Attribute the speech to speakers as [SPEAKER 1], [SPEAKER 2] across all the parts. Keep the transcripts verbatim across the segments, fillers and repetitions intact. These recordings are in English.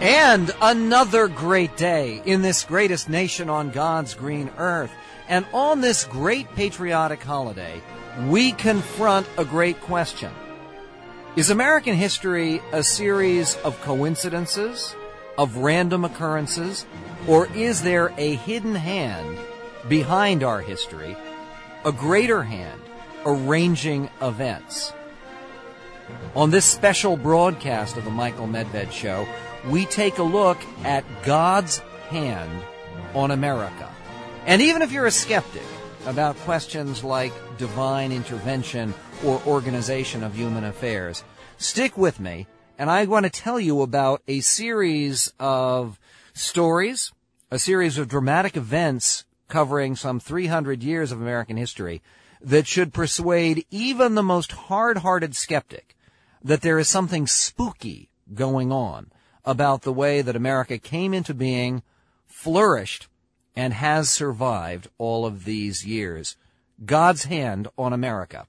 [SPEAKER 1] And another great day in this greatest nation on God's green earth. And on this great patriotic holiday, we confront a great question. Is American history a series of coincidences, of random occurrences, or is there a hidden hand behind our history, a greater hand arranging events? On this special broadcast of the Michael Medved Show, we take a look at God's hand on America. And even if you're a skeptic about questions like divine intervention or organization of human affairs, stick with me, and I want to tell you about a series of stories, a series of dramatic events covering some three hundred years of American history that should persuade even the most hard-hearted skeptic that there is something spooky going on about the way that America came into being, flourished, and has survived all of these years. God's hand on America.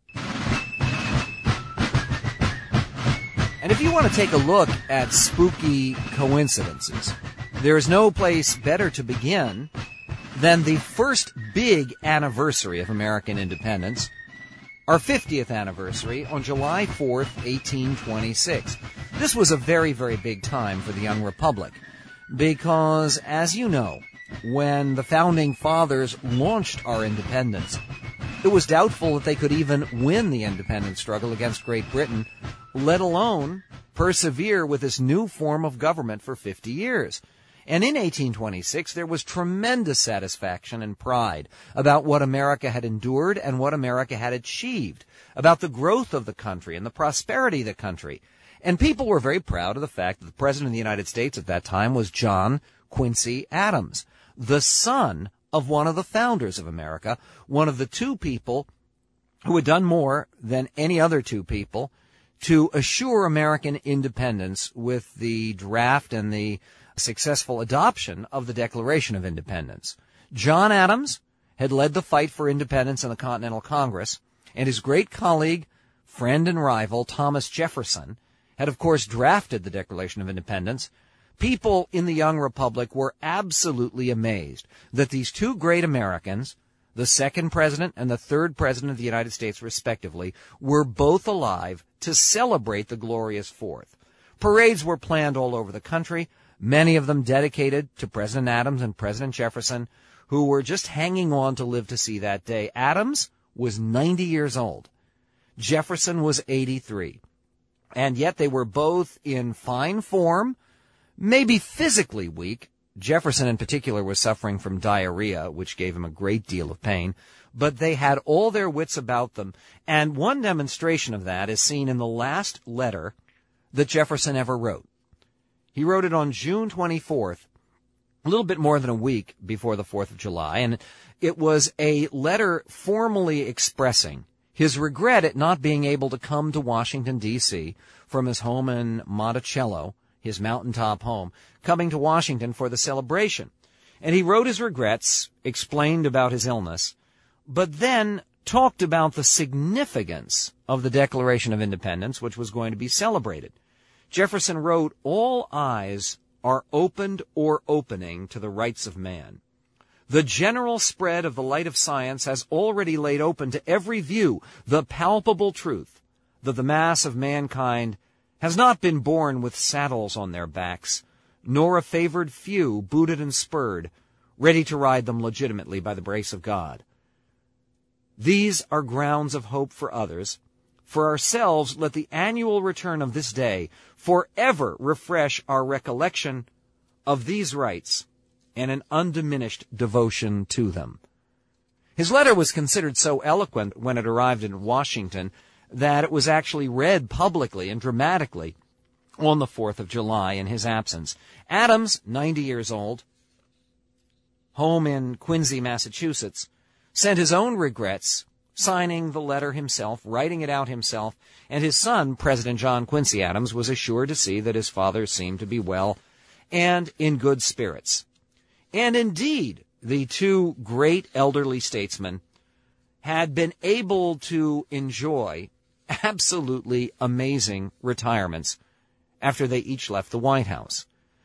[SPEAKER 1] And if you want to take a look at spooky coincidences, there is no place better to begin than the first big anniversary of American independence, our fiftieth anniversary on July fourth, eighteen twenty-six. This was a very, very big time for the young republic because, as you know, when the Founding Fathers launched our independence, it was doubtful that they could even win the independence struggle against Great Britain, let alone persevere with this new form of government for fifty years. And in eighteen twenty-six, there was tremendous satisfaction and pride about what America had endured and what America had achieved, about the growth of the country and the prosperity of the country. And people were very proud of the fact that the President of the United States at that time was John Quincy Adams, the son of one of the founders of America, one of the two people who had done more than any other two people to assure American independence with the draft and the successful adoption of the Declaration of Independence. John Adams had led the fight for independence in the Continental Congress, and his great colleague, friend and rival, Thomas Jefferson, had of course drafted the Declaration of Independence. People in the young republic were absolutely amazed that these two great Americans, the second president and the third president of the United States respectively, were both alive to celebrate the glorious Fourth. Parades were planned all over the country, many of them dedicated to President Adams and President Jefferson, who were just hanging on to live to see that day. Adams was ninety years old. Jefferson was eighty-three. And yet they were both in fine form, maybe physically weak. Jefferson in particular was suffering from diarrhea, which gave him a great deal of pain. But they had all their wits about them. And one demonstration of that is seen in the last letter that Jefferson ever wrote. He wrote it on June twenty-fourth, a little bit more than a week before the fourth of July. And it was a letter formally expressing his regret at not being able to come to Washington, D C from his home in Monticello, his mountaintop home, coming to Washington for the celebration. And he wrote his regrets, explained about his illness, but then talked about the significance of the Declaration of Independence, which was going to be celebrated. Jefferson wrote, "All eyes are opened or opening to the rights of man. The general spread of the light of science has already laid open to every view the palpable truth that the mass of mankind has not been born with saddles on their backs, nor a favored few, booted and spurred, ready to ride them legitimately by the grace of God. These are grounds of hope for others. For ourselves, let the annual return of this day forever refresh our recollection of these rights and an undiminished devotion to them." His letter was considered so eloquent when it arrived in Washington that it was actually read publicly and dramatically on the fourth of July in his absence. Adams, ninety years old, home in Quincy, Massachusetts, sent his own regrets, signing the letter himself, writing it out himself, and his son, President John Quincy Adams, was assured to see that his father seemed to be well and in good spirits. And indeed, the two great elderly statesmen had been able to enjoy absolutely amazing retirements after they each left the White House.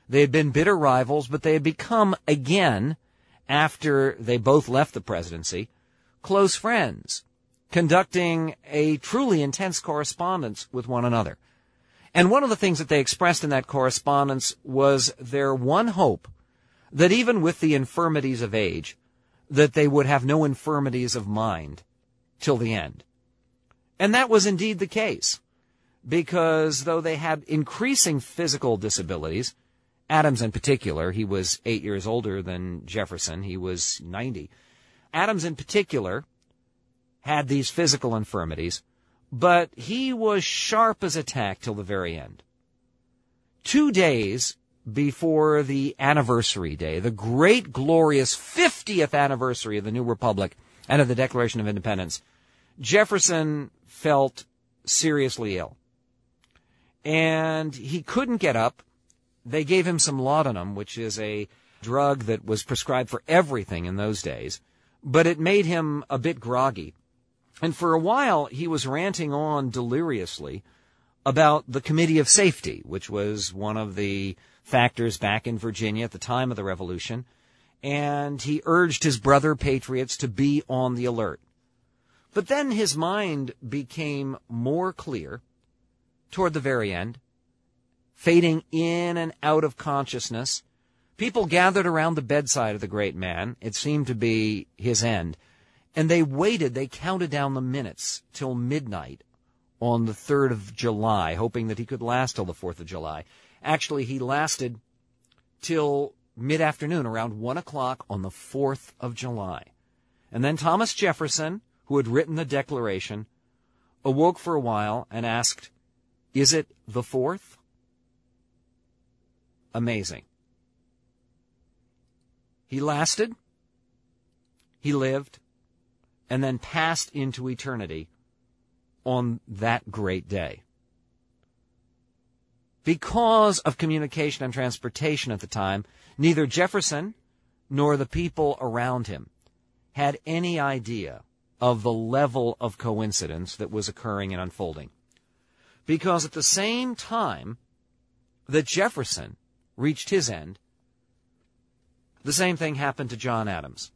[SPEAKER 1] They had been bitter rivals, but they had become, again, after they both left the presidency, close friends, conducting a truly intense correspondence with one another. And one of the things that they expressed in that correspondence was their one hope that even with the infirmities of age, that they would have no infirmities of mind till the end. And that was indeed the case, because though they had increasing physical disabilities, Adams in particular, he was eight years older than Jefferson, he was ninety. Adams in particular had these physical infirmities, but he was sharp as a tack till the very end. Two days before the anniversary day, the great, glorious fiftieth anniversary of the new republic and of the Declaration of Independence, Jefferson felt seriously ill. And he couldn't get up. They gave him some laudanum, which is a drug that was prescribed for everything in those days, but it made him a bit groggy. And for a while, he was ranting on deliriously about the Committee of Safety, which was one of the factors back in Virginia at the time of the Revolution, and he urged his brother patriots to be on the alert. But then his mind became more clear toward the very end, fading in and out of consciousness. People gathered around the bedside of the great man. It seemed to be his end. And they waited, they counted down the minutes till midnight on the third of July, hoping that he could last till the fourth of July. Actually, he lasted till mid-afternoon, around one o'clock on the fourth of July. And then Thomas Jefferson, who had written the Declaration, awoke for a while and asked, "Is it the fourth?" Amazing. He lasted, he lived, and then passed into eternity on that great day. Because of communication and transportation at the time, neither Jefferson nor the people around him had any idea of the level of coincidence that was occurring and unfolding. Because at the same time that Jefferson reached his end, the same thing happened to John Adams.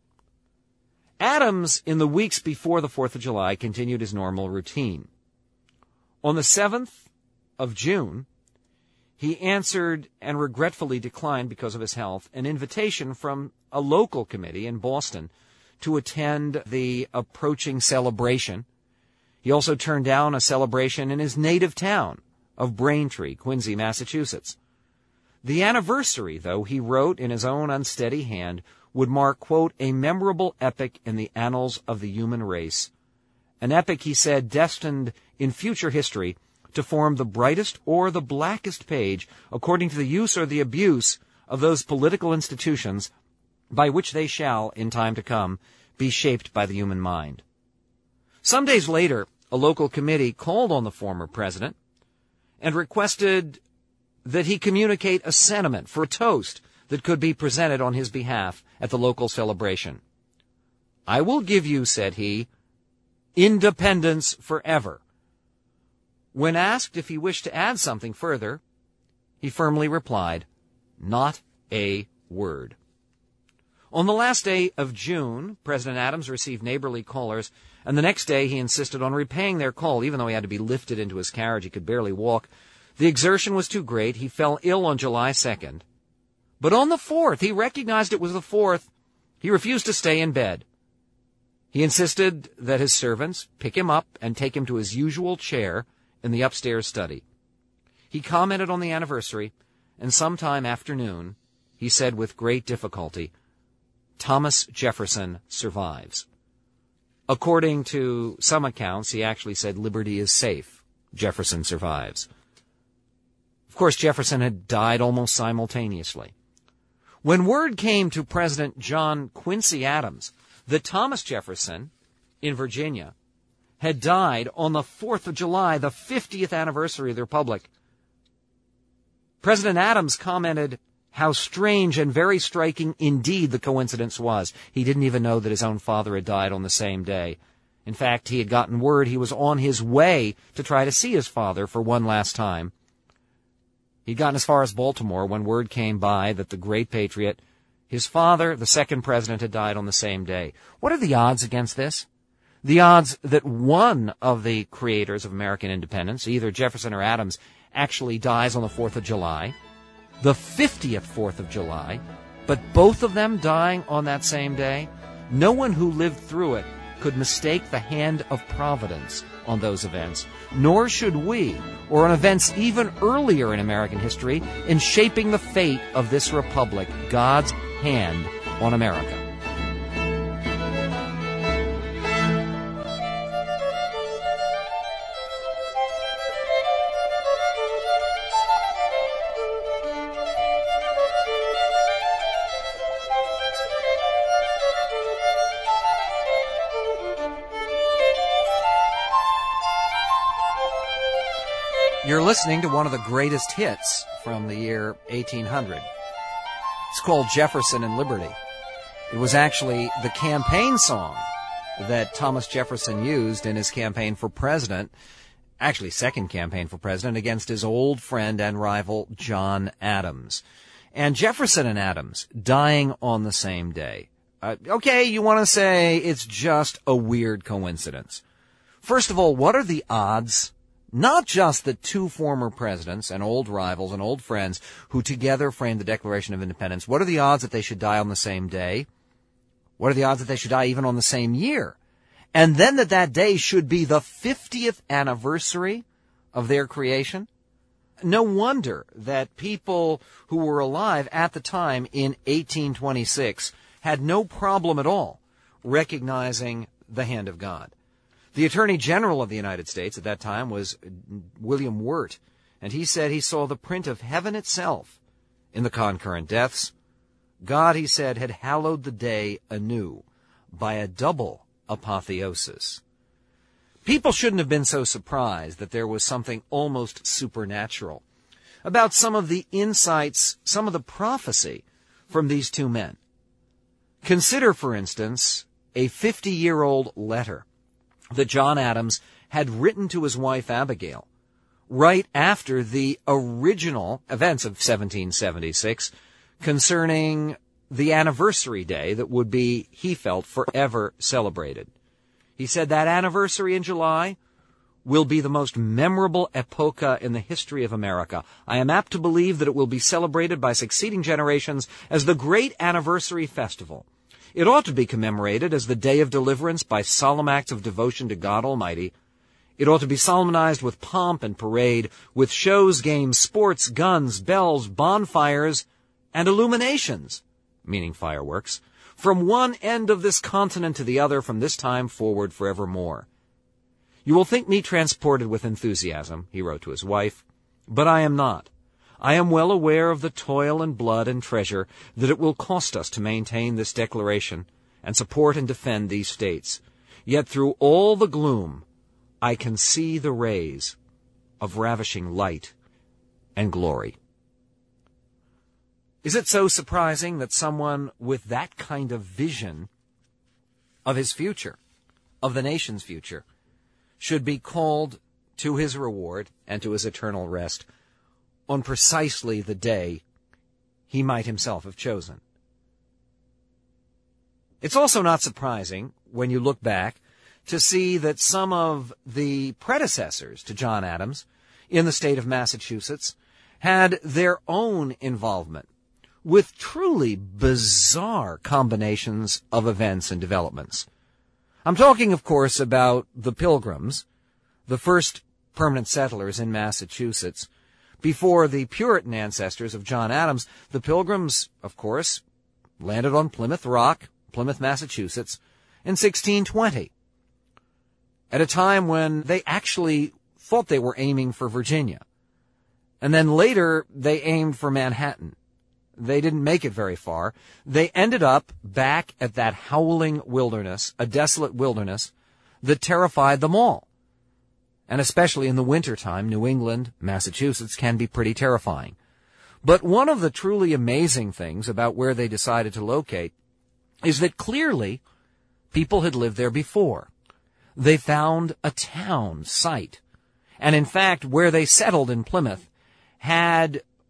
[SPEAKER 1] Adams, in the weeks before the fourth of July, continued his normal routine. On the seventh of June, he answered and regretfully declined, because of his health, an invitation from a local committee in Boston to attend the approaching celebration. He also turned down a celebration in his native town of Braintree, Quincy, Massachusetts. The anniversary, though, he wrote in his own unsteady hand, would mark, quote, a memorable epoch in the annals of the human race. An epoch, he said, destined in future history to form the brightest or the blackest page according to the use or the abuse of those political institutions by which they shall, in time to come, be shaped by the human mind. Some days later, a local committee called on the former president and requested that he communicate a sentiment for a toast that could be presented on his behalf at the local celebration. "I will give you," said he, "independence forever." When asked if he wished to add something further, he firmly replied, "Not a word." On the last day of June, President Adams received neighborly callers, and the next day he insisted on repaying their call, even though he had to be lifted into his carriage. He could barely walk. The exertion was too great. He fell ill on July second. But on the fourth, he recognized it was the fourth. He refused to stay in bed. He insisted that his servants pick him up and take him to his usual chair in the upstairs study. He commented on the anniversary, and sometime after noon, he said with great difficulty, "Thomas Jefferson survives." According to some accounts, he actually said, "Liberty is safe. Jefferson survives." Of course, Jefferson had died almost simultaneously. When word came to President John Quincy Adams that Thomas Jefferson, in Virginia, had died on the fourth of July, the fiftieth anniversary of the Republic, President Adams commented how strange and very striking indeed the coincidence was. He didn't even know that his own father had died on the same day. In fact, he had gotten word he was on his way to try to see his father for one last time. He'd gotten as far as Baltimore when word came by that the great patriot, his father, the second president, had died on the same day. What are the odds against this? The odds that one of the creators of American independence, either Jefferson or Adams, actually dies on the fourth of July, the fiftieth fourth of July, but both of them dying on that same day? No one who lived through it could mistake the hand of Providence on those events, nor should we, or on events even earlier in American history, in shaping the fate of this republic, God's hand on America. You're listening to one of the greatest hits from the year eighteen hundred. It's called Jefferson and Liberty. It was actually the campaign song that Thomas Jefferson used in his campaign for president, actually second campaign for president, against his old friend and rival John Adams. And Jefferson and Adams dying on the same day. Uh, okay, you want to say it's just a weird coincidence. First of all, what are the odds? Not just that two former presidents and old rivals and old friends who together framed the Declaration of Independence, what are the odds that they should die on the same day? What are the odds that they should die even on the same year? And then that that day should be the fiftieth anniversary of their creation? No wonder that people who were alive at the time in eighteen twenty-six had no problem at all recognizing the hand of God. The Attorney General of the United States at that time was William Wirt, and he said he saw the print of heaven itself in the concurrent deaths. God, he said, had hallowed the day anew by a double apotheosis. People shouldn't have been so surprised that there was something almost supernatural about some of the insights, some of the prophecy from these two men. Consider, for instance, a fifty-year-old letter that John Adams had written to his wife Abigail right after the original events of seventeen seventy-six concerning the anniversary day that would be, he felt, forever celebrated. He said that anniversary in July will be the most memorable epocha in the history of America. I am apt to believe that it will be celebrated by succeeding generations as the great anniversary festival. It ought to be commemorated as the day of deliverance by solemn acts of devotion to God Almighty. It ought to be solemnized with pomp and parade, with shows, games, sports, guns, bells, bonfires, and illuminations, meaning fireworks, from one end of this continent to the other from this time forward forevermore. You will think me transported with enthusiasm, he wrote to his wife, but I am not. I am well aware of the toil and blood and treasure that it will cost us to maintain this declaration and support and defend these states. Yet through all the gloom, I can see the rays of ravishing light and glory. Is it so surprising that someone with that kind of vision of his future, of the nation's future, should be called to his reward and to his eternal rest on precisely the day he might himself have chosen? It's also not surprising, when you look back, to see that some of the predecessors to John Adams in the state of Massachusetts had their own involvement with truly bizarre combinations of events and developments. I'm talking, of course, about the Pilgrims, the first permanent settlers in Massachusetts. Before the Puritan ancestors of John Adams, the Pilgrims, of course, landed on Plymouth Rock, Plymouth, Massachusetts, in sixteen twenty, at a time when they actually thought they were aiming for Virginia. And then later, they aimed for Manhattan. They didn't make it very far. They ended up back at that howling wilderness, a desolate wilderness, that terrified them all. And especially in the wintertime, New England, Massachusetts can be pretty terrifying. But one of the truly amazing things about where they decided to locate is that clearly people had lived there before. They found a town site. And in fact, where they settled in Plymouth had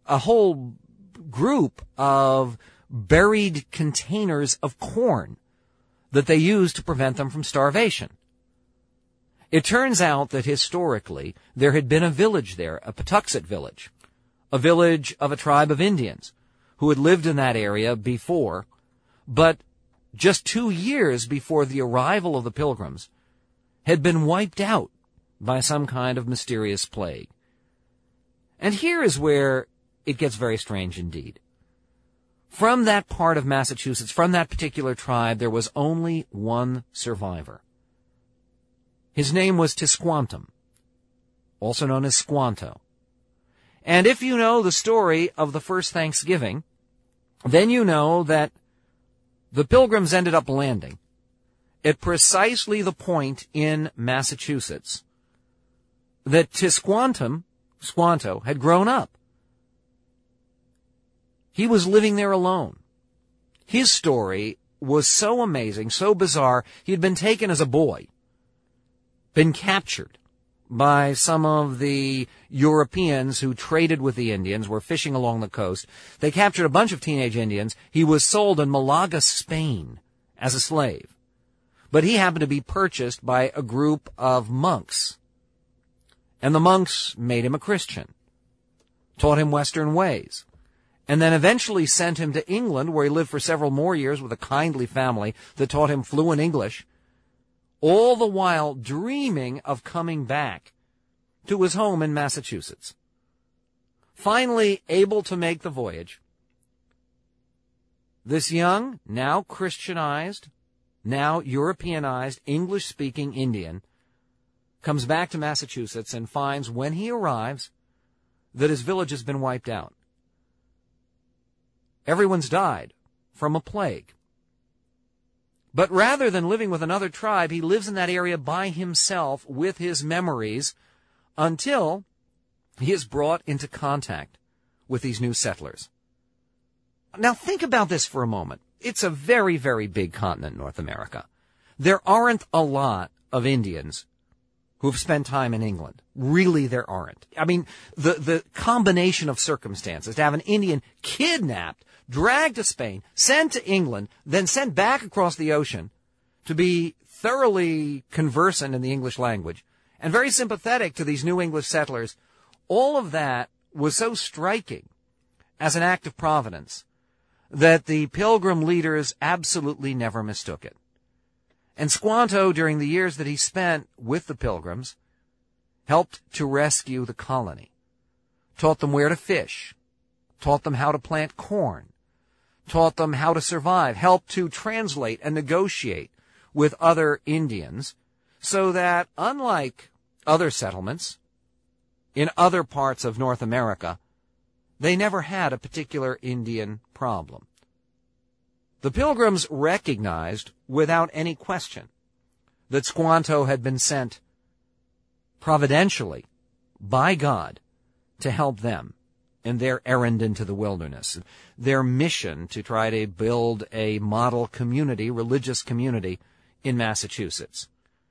[SPEAKER 1] a whole group of buried containers of corn that they used to prevent them from starvation. It turns out that historically there had been a village there, a Patuxet village, a village of a tribe of Indians who had lived in that area before, but just two years before the arrival of the Pilgrims, had been wiped out by some kind of mysterious plague. And here is where it gets very strange indeed. From that part of Massachusetts, from that particular tribe, there was only one survivor. His name was Tisquantum, also known as Squanto. And if you know the story of the first Thanksgiving, then you know that the Pilgrims ended up landing at precisely the point in Massachusetts that Tisquantum, Squanto, had grown up. He was living there alone. His story was so amazing, so bizarre. He had been taken as a boy, been captured by some of the Europeans who traded with the Indians, were fishing along the coast. They captured a bunch of teenage Indians. He was sold in Malaga, Spain, as a slave. But he happened to be purchased by a group of monks. And the monks made him a Christian, taught him Western ways, and then eventually sent him to England, where he lived for several more years with a kindly family that taught him fluent English, all the while dreaming of coming back to his home in Massachusetts. Finally able to make the voyage, this young, now Christianized, now Europeanized, English-speaking Indian comes back to Massachusetts and finds, when he arrives, that his village has been wiped out. Everyone's died from a plague. But rather than living with another tribe, he lives in that area by himself with his memories until he is brought into contact with these new settlers. Now think about this for a moment. It's a very, very big continent, North America. There aren't a lot of Indians who've spent time in England. Really, there aren't. I mean, the, the combination of circumstances, to have an Indian kidnapped, dragged to Spain, sent to England, then sent back across the ocean to be thoroughly conversant in the English language, and very sympathetic to these new English settlers, all of that was so striking as an act of providence that the Pilgrim leaders absolutely never mistook it. And Squanto, during the years that he spent with the Pilgrims, helped to rescue the colony, taught them where to fish, taught them how to plant corn, taught them how to survive, helped to translate and negotiate with other Indians, so that, unlike other settlements in other parts of North America, they never had a particular Indian problem. The Pilgrims recognized, without any question, that Squanto had been sent providentially by God to help them in their errand into the wilderness, their mission to try to build a model community, religious community, in Massachusetts.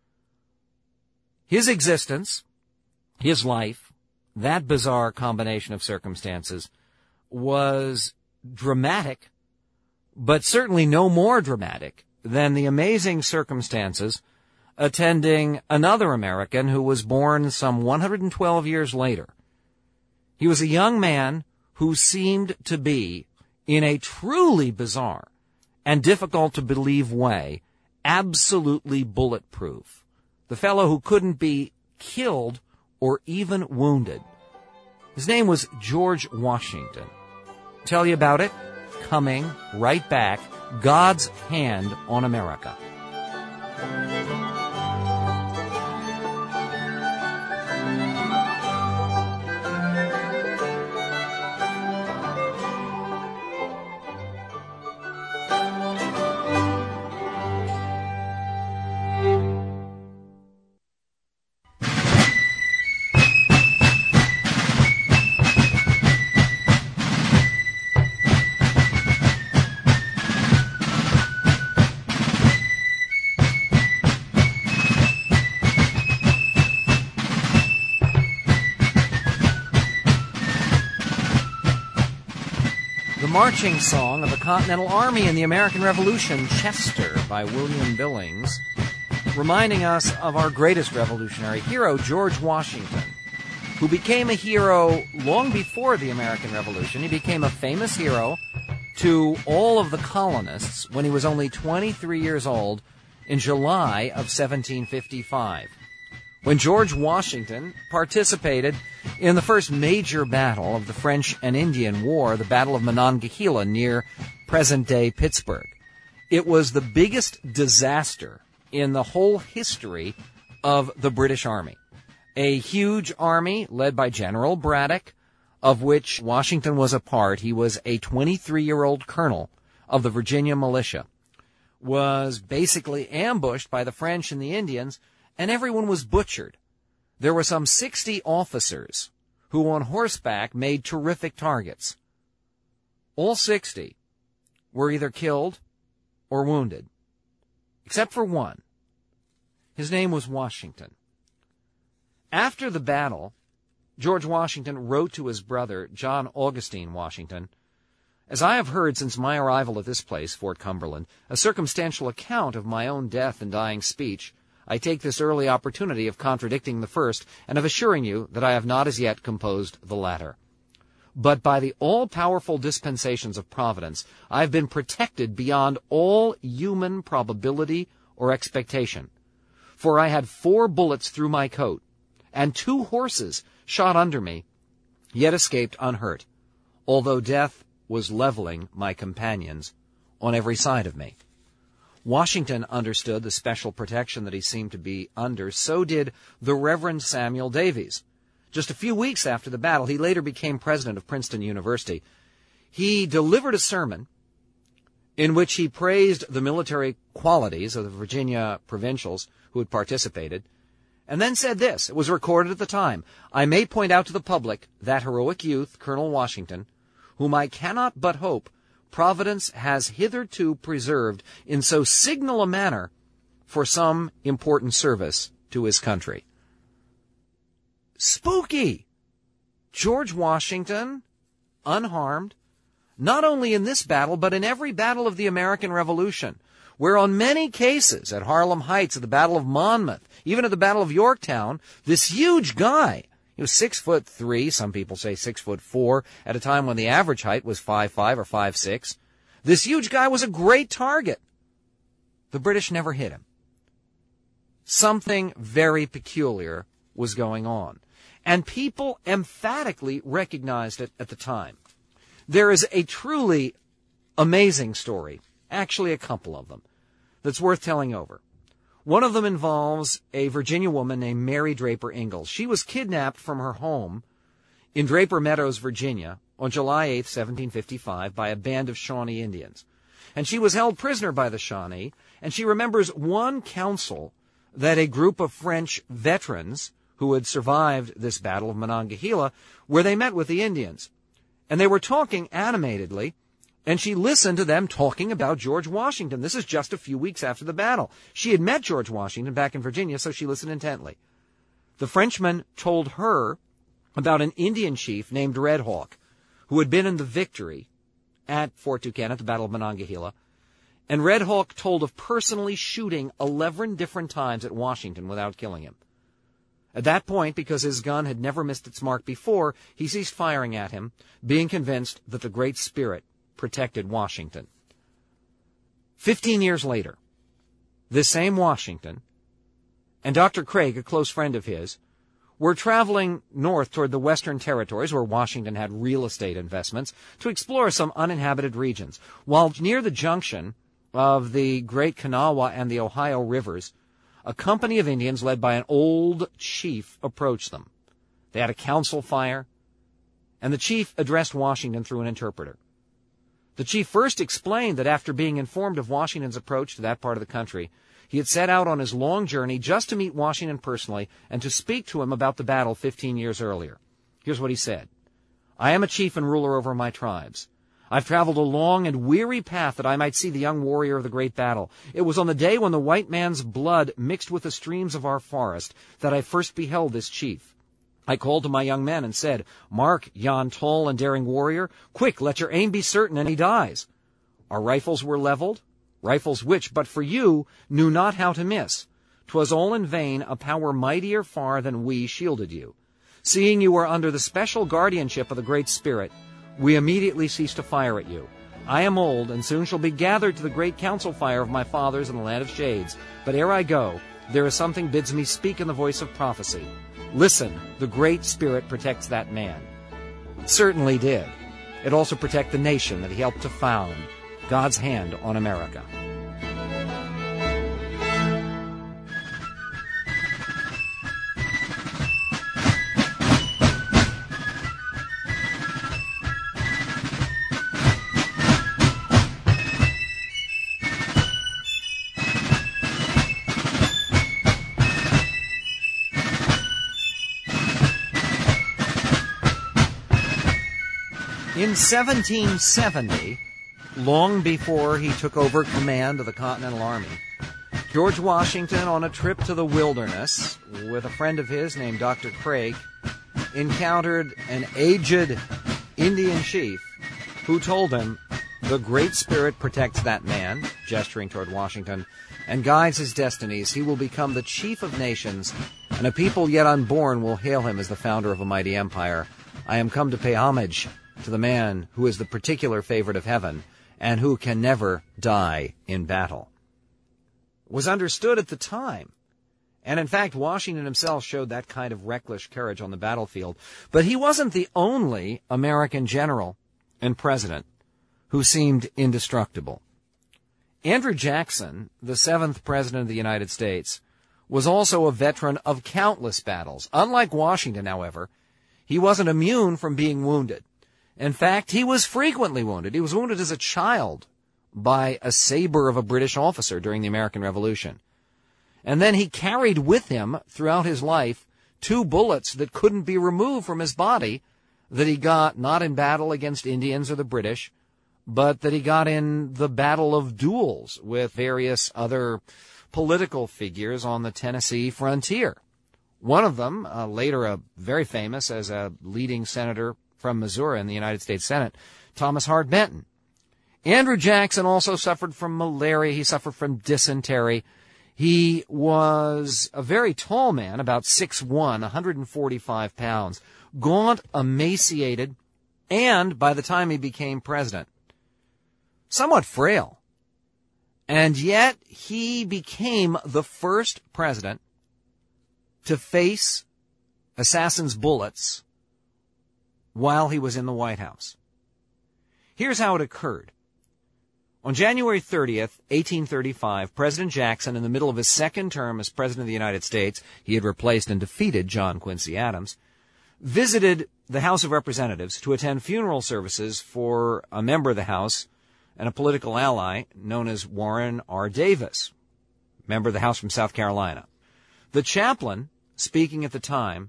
[SPEAKER 1] His existence, his life, that bizarre combination of circumstances was dramatic, but certainly no more dramatic than the amazing circumstances attending another American who was born some one hundred twelve years later. He was a young man who seemed to be, in a truly bizarre and difficult-to-believe way, absolutely bulletproof. The fellow who couldn't be killed or even wounded. His name was George Washington. Tell you about it coming right back. God's Hand on America. marching song of the Continental Army in the American Revolution, Chester, by William Billings, reminding us of our greatest revolutionary hero, George Washington, who became a hero long before the American Revolution. He became a famous hero to all of the colonists when he was only twenty-three years old in July of seventeen fifty-five, when George Washington participated in the first major battle of the French and Indian War, the Battle of Monongahela near present-day Pittsburgh. It was the biggest disaster in the whole history of the British Army. A huge army led by General Braddock, of which Washington was a part. He was a twenty-three-year-old colonel of the Virginia militia, was basically ambushed by the French and the Indians, and everyone was butchered. There were some sixty officers who on horseback made terrific targets. All sixty were either killed or wounded, except for one. His name was Washington. After the battle, George Washington wrote to his brother, John Augustine Washington, "As I have heard since my arrival at this place, Fort Cumberland, a circumstantial account of my own death and dying speech, I take this early opportunity of contradicting the first, and of assuring you that I have not as yet composed the latter. But by the all-powerful dispensations of Providence, I have been protected beyond all human probability or expectation. For I had four bullets through my coat, and two horses shot under me, yet escaped unhurt, although death was leveling my companions on every side of me." Washington understood the special protection that he seemed to be under. So did the Reverend Samuel Davies. Just a few weeks after the battle, he later became president of Princeton University. He delivered a sermon in which he praised the military qualities of the Virginia provincials who had participated, and then said this. It was recorded at the time. "I may point out to the public that heroic youth, Colonel Washington, whom I cannot but hope Providence has hitherto preserved in so signal a manner for some important service to his country." Spooky! George Washington, unharmed, not only in this battle, but in every battle of the American Revolution, where on many cases, at Harlem Heights, at the Battle of Monmouth, even at the Battle of Yorktown, this huge guy, he was six foot three, some people say six foot four, at a time when the average height was five five or five six. This huge guy was a great target. The British never hit him. Something very peculiar was going on, and people emphatically recognized it at the time. There is a truly amazing story, actually a couple of them, that's worth telling over. One of them involves a Virginia woman named Mary Draper Ingalls. She was kidnapped from her home in Draper Meadows, Virginia, on July eighth, seventeen fifty-five, by a band of Shawnee Indians. And she was held prisoner by the Shawnee, and she remembers one council that a group of French veterans who had survived this Battle of Monongahela, where they met with the Indians. And they were talking animatedly, and she listened to them talking about George Washington. This is just a few weeks after the battle. She had met George Washington back in Virginia, so she listened intently. The Frenchman told her about an Indian chief named Red Hawk, who had been in the victory at Fort Duquesne at the Battle of Monongahela. And Red Hawk told of personally shooting eleven different times at Washington without killing him. At that point, because his gun had never missed its mark before, he ceased firing at him, being convinced that the Great Spirit protected Washington. Fifteen years later, this same Washington and Doctor Craig, a close friend of his, were traveling north toward the Western Territories, where Washington had real estate investments, to explore some uninhabited regions. While near the junction of the Great Kanawha and the Ohio rivers, a company of Indians led by an old chief approached them. They had a council fire, and the chief addressed Washington through an interpreter. The chief first explained that after being informed of Washington's approach to that part of the country, he had set out on his long journey just to meet Washington personally and to speak to him about the battle fifteen years earlier. Here's what he said. "I am a chief and ruler over my tribes. I've traveled a long and weary path that I might see the young warrior of the great battle. It was on the day when the white man's blood mixed with the streams of our forest that I first beheld this chief. I called to my young men and said, "Mark, yon tall and daring warrior, quick, let your aim be certain, and he dies." Our rifles were leveled, rifles which, but for you, knew not how to miss. 'Twas all in vain, a power mightier far than we shielded you. Seeing you were under the special guardianship of the Great Spirit, we immediately ceased to fire at you. I am old, and soon shall be gathered to the great council fire of my fathers in the land of shades. But ere I go, there is something bids me speak in the voice of prophecy. Listen, the Great Spirit protects that man. It certainly did. It also protected the nation that he helped to found, God's hand on America. In seventeen seventy, long before he took over command of the Continental Army, George Washington, on a trip to the wilderness with a friend of his named Doctor Craig, encountered an aged Indian chief who told him, "The Great Spirit protects that man," gesturing toward Washington, "and guides his destinies. He will become the chief of nations, and a people yet unborn will hail him as the founder of a mighty empire. I am come to pay homage to the man who is the particular favorite of heaven and who can never die in battle." Was understood at the time. And in fact, Washington himself showed that kind of reckless courage on the battlefield. But he wasn't the only American general and president who seemed indestructible. Andrew Jackson, the seventh president of the United States, was also a veteran of countless battles. Unlike Washington, however, he wasn't immune from being wounded. In fact, he was frequently wounded. He was wounded as a child by a saber of a British officer during the American Revolution. And then he carried with him throughout his life two bullets that couldn't be removed from his body that he got not in battle against Indians or the British, but that he got in the battle of duels with various other political figures on the Tennessee frontier. One of them, uh, later a very famous as a leading senator from Missouri in the United States Senate, Thomas Hart Benton. Andrew Jackson also suffered from malaria. He suffered from dysentery. He was a very tall man, about six foot one, one hundred forty-five pounds, gaunt, emaciated, and by the time he became president, somewhat frail. And yet he became the first president to face assassins' bullets while he was in the White House. Here's how it occurred. On January thirtieth, eighteen thirty-five, President Jackson, in the middle of his second term as President of the United States, he had replaced and defeated John Quincy Adams, visited the House of Representatives to attend funeral services for a member of the House and a political ally known as Warren R. Davis, member of the House from South Carolina. The chaplain, speaking at the time,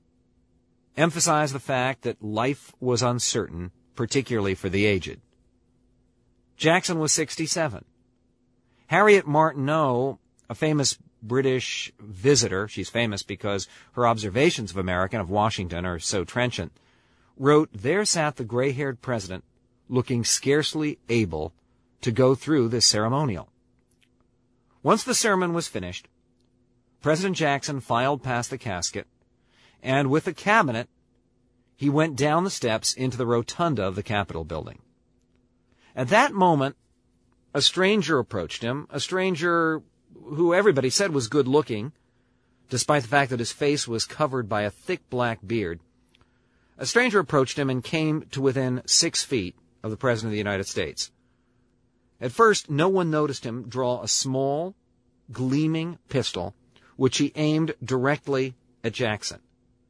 [SPEAKER 1] emphasized the fact that life was uncertain, particularly for the aged. Jackson was sixty-seven. Harriet Martineau, a famous British visitor, she's famous because her observations of America and of Washington are so trenchant, wrote, "There sat the gray-haired president, looking scarcely able to go through this ceremonial." Once the sermon was finished, President Jackson filed past the casket, and with the cabinet, he went down the steps into the rotunda of the Capitol building. At that moment, a stranger approached him, a stranger who everybody said was good-looking, despite the fact that his face was covered by a thick black beard. A stranger approached him and came to within six feet of the President of the United States. At first, no one noticed him draw a small, gleaming pistol, which he aimed directly at Jackson.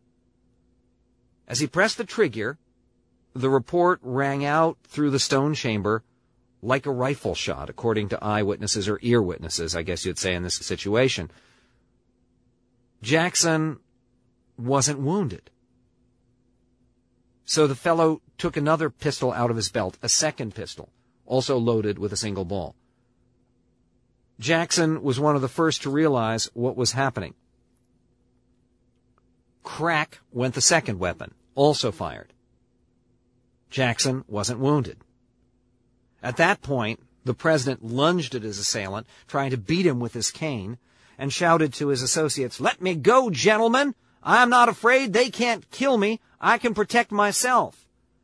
[SPEAKER 1] As he pressed the trigger, the report rang out through the stone chamber like a rifle shot, according to eyewitnesses or ear witnesses, I guess you'd say in this situation. Jackson wasn't wounded. So the fellow took another pistol out of his belt, a second pistol, also loaded with a single ball. Jackson was one of the first to realize what was happening. Crack went the second weapon, also fired. Jackson wasn't wounded. At that point, the president lunged at his assailant, trying to beat him with his cane, and shouted to his associates, "Let me go, gentlemen! I am not afraid. They can't kill me. I can protect myself."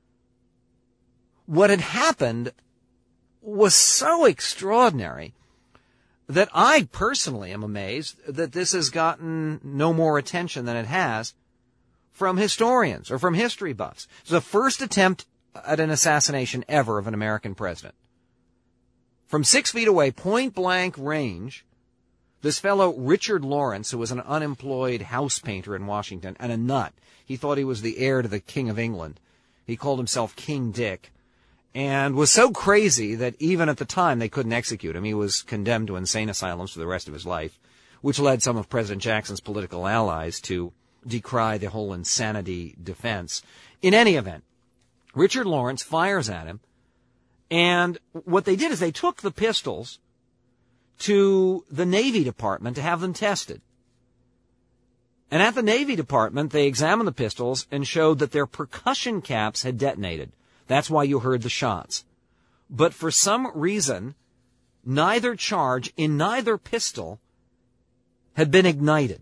[SPEAKER 1] What had happened was so extraordinary that I personally am amazed that this has gotten no more attention than it has from historians or from history buffs. It's the first attempt at an assassination ever of an American president. From six feet away, point-blank range, this fellow Richard Lawrence, who was an unemployed house painter in Washington and a nut, he thought he was the heir to the King of England. He called himself King Dick, and was so crazy that even at the time they couldn't execute him. He was condemned to insane asylums for the rest of his life, which led some of President Jackson's political allies to decry the whole insanity defense. In any event, Richard Lawrence fires at him, and what they did is they took the pistols to the Navy Department to have them tested. And at the Navy Department, they examined the pistols and showed that their percussion caps had detonated. That's why you heard the shots. But for some reason, neither charge in neither pistol had been ignited.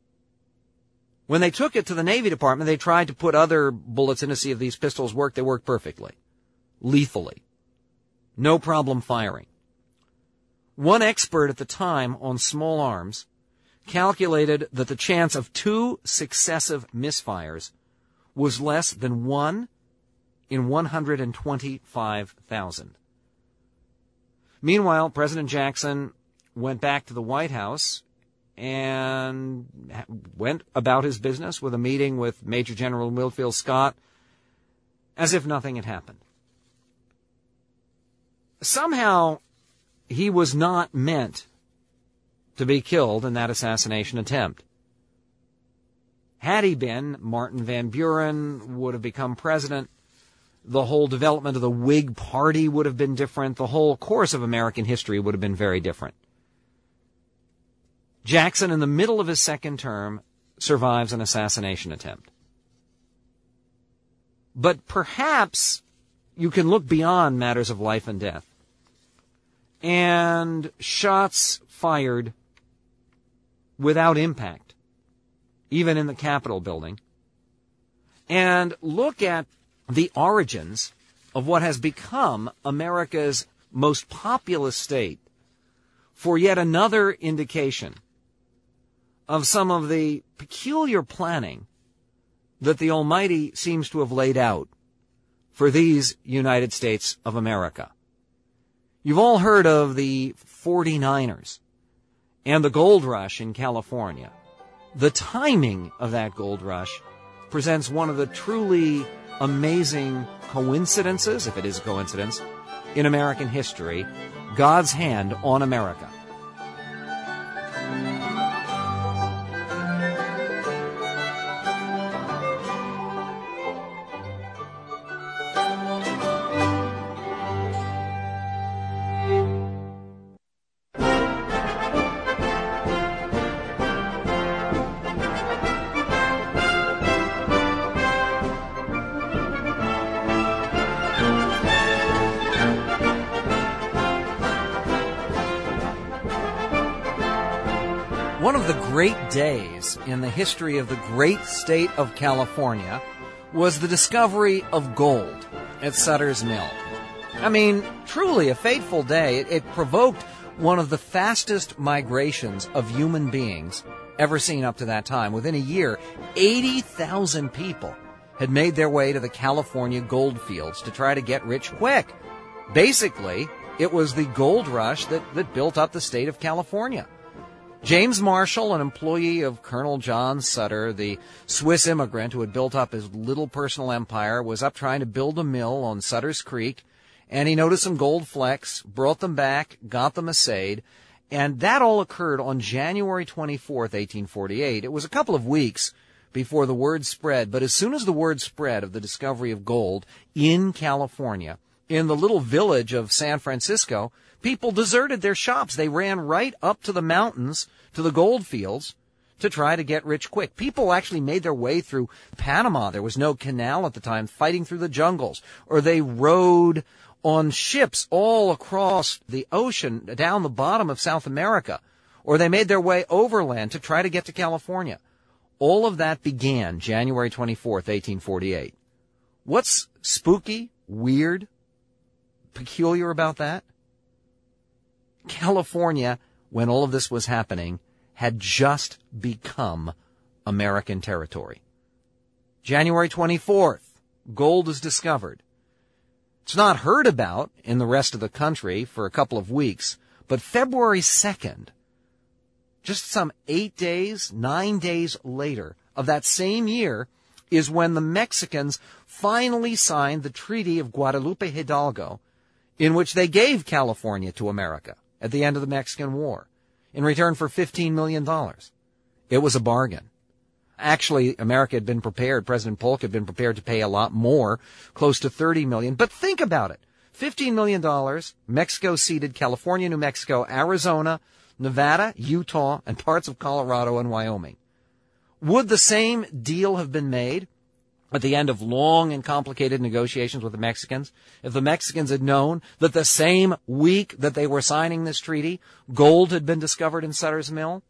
[SPEAKER 1] When they took it to the Navy Department, they tried to put other bullets in to see if these pistols worked. They worked perfectly, lethally. No problem firing. One expert at the time on small arms calculated that the chance of two successive misfires was less than one in one hundred twenty-five thousand. Meanwhile, President Jackson went back to the White House and went about his business with a meeting with Major General Winfield Scott as if nothing had happened. Somehow, he was not meant to be killed in that assassination attempt. Had he been, Martin Van Buren would have become president. The whole development of the Whig Party would have been different. The whole course of American history would have been very different. Jackson, in the middle of his second term, survives an assassination attempt. But perhaps you can look beyond matters of life and death and shots fired without impact, even in the Capitol building, and look at the origins of what has become America's most populous state for yet another indication of some of the peculiar planning that the Almighty seems to have laid out for these United States of America. You've all heard of the forty-niners and the gold rush in California. The timing of that gold rush presents one of the truly amazing coincidences, if it is a coincidence, in American history, God's hand on America. One of the great days in the history of the great state of California was the discovery of gold at Sutter's Mill. I mean, truly a fateful day. It, it provoked one of the fastest migrations of human beings ever seen up to that time. Within a year, eighty thousand people had made their way to the California gold fields to try to get rich quick. Basically, it was the gold rush that, that built up the state of California. James Marshall, an employee of Colonel John Sutter, the Swiss immigrant who had built up his little personal empire, was up trying to build a mill on Sutter's Creek, and he noticed some gold flecks, brought them back, got them assayed, and that all occurred on January twenty-fourth, eighteen forty-eight. It was a couple of weeks before the word spread, but as soon as the word spread of the discovery of gold in California, in the little village of San Francisco, people deserted their shops. They ran right up to the mountains, to the gold fields, to try to get rich quick. People actually made their way through Panama. There was no canal at the time, fighting through the jungles. Or they rode on ships all across the ocean down the bottom of South America. Or they made their way overland to try to get to California. All of that began January twenty-fourth, eighteen forty-eight. What's spooky, weird, peculiar about that? California, when all of this was happening, had just become American territory. January twenty-fourth, gold is discovered. It's not heard about in the rest of the country for a couple of weeks, but February second, just some eight days, nine days later of that same year, is when the Mexicans finally signed the Treaty of Guadalupe Hidalgo, in which they gave California to America at the end of the Mexican War in return for fifteen million dollars. It was a bargain. Actually, America had been prepared, President Polk had been prepared to pay a lot more, close to thirty million dollars. But think about it. fifteen million dollars, Mexico ceded California, New Mexico, Arizona, Nevada, Utah, and parts of Colorado and Wyoming. Would the same deal have been made at the end of long and complicated negotiations with the Mexicans if the Mexicans had known that the same week that they were signing this treaty, gold had been discovered in Sutter's Mill?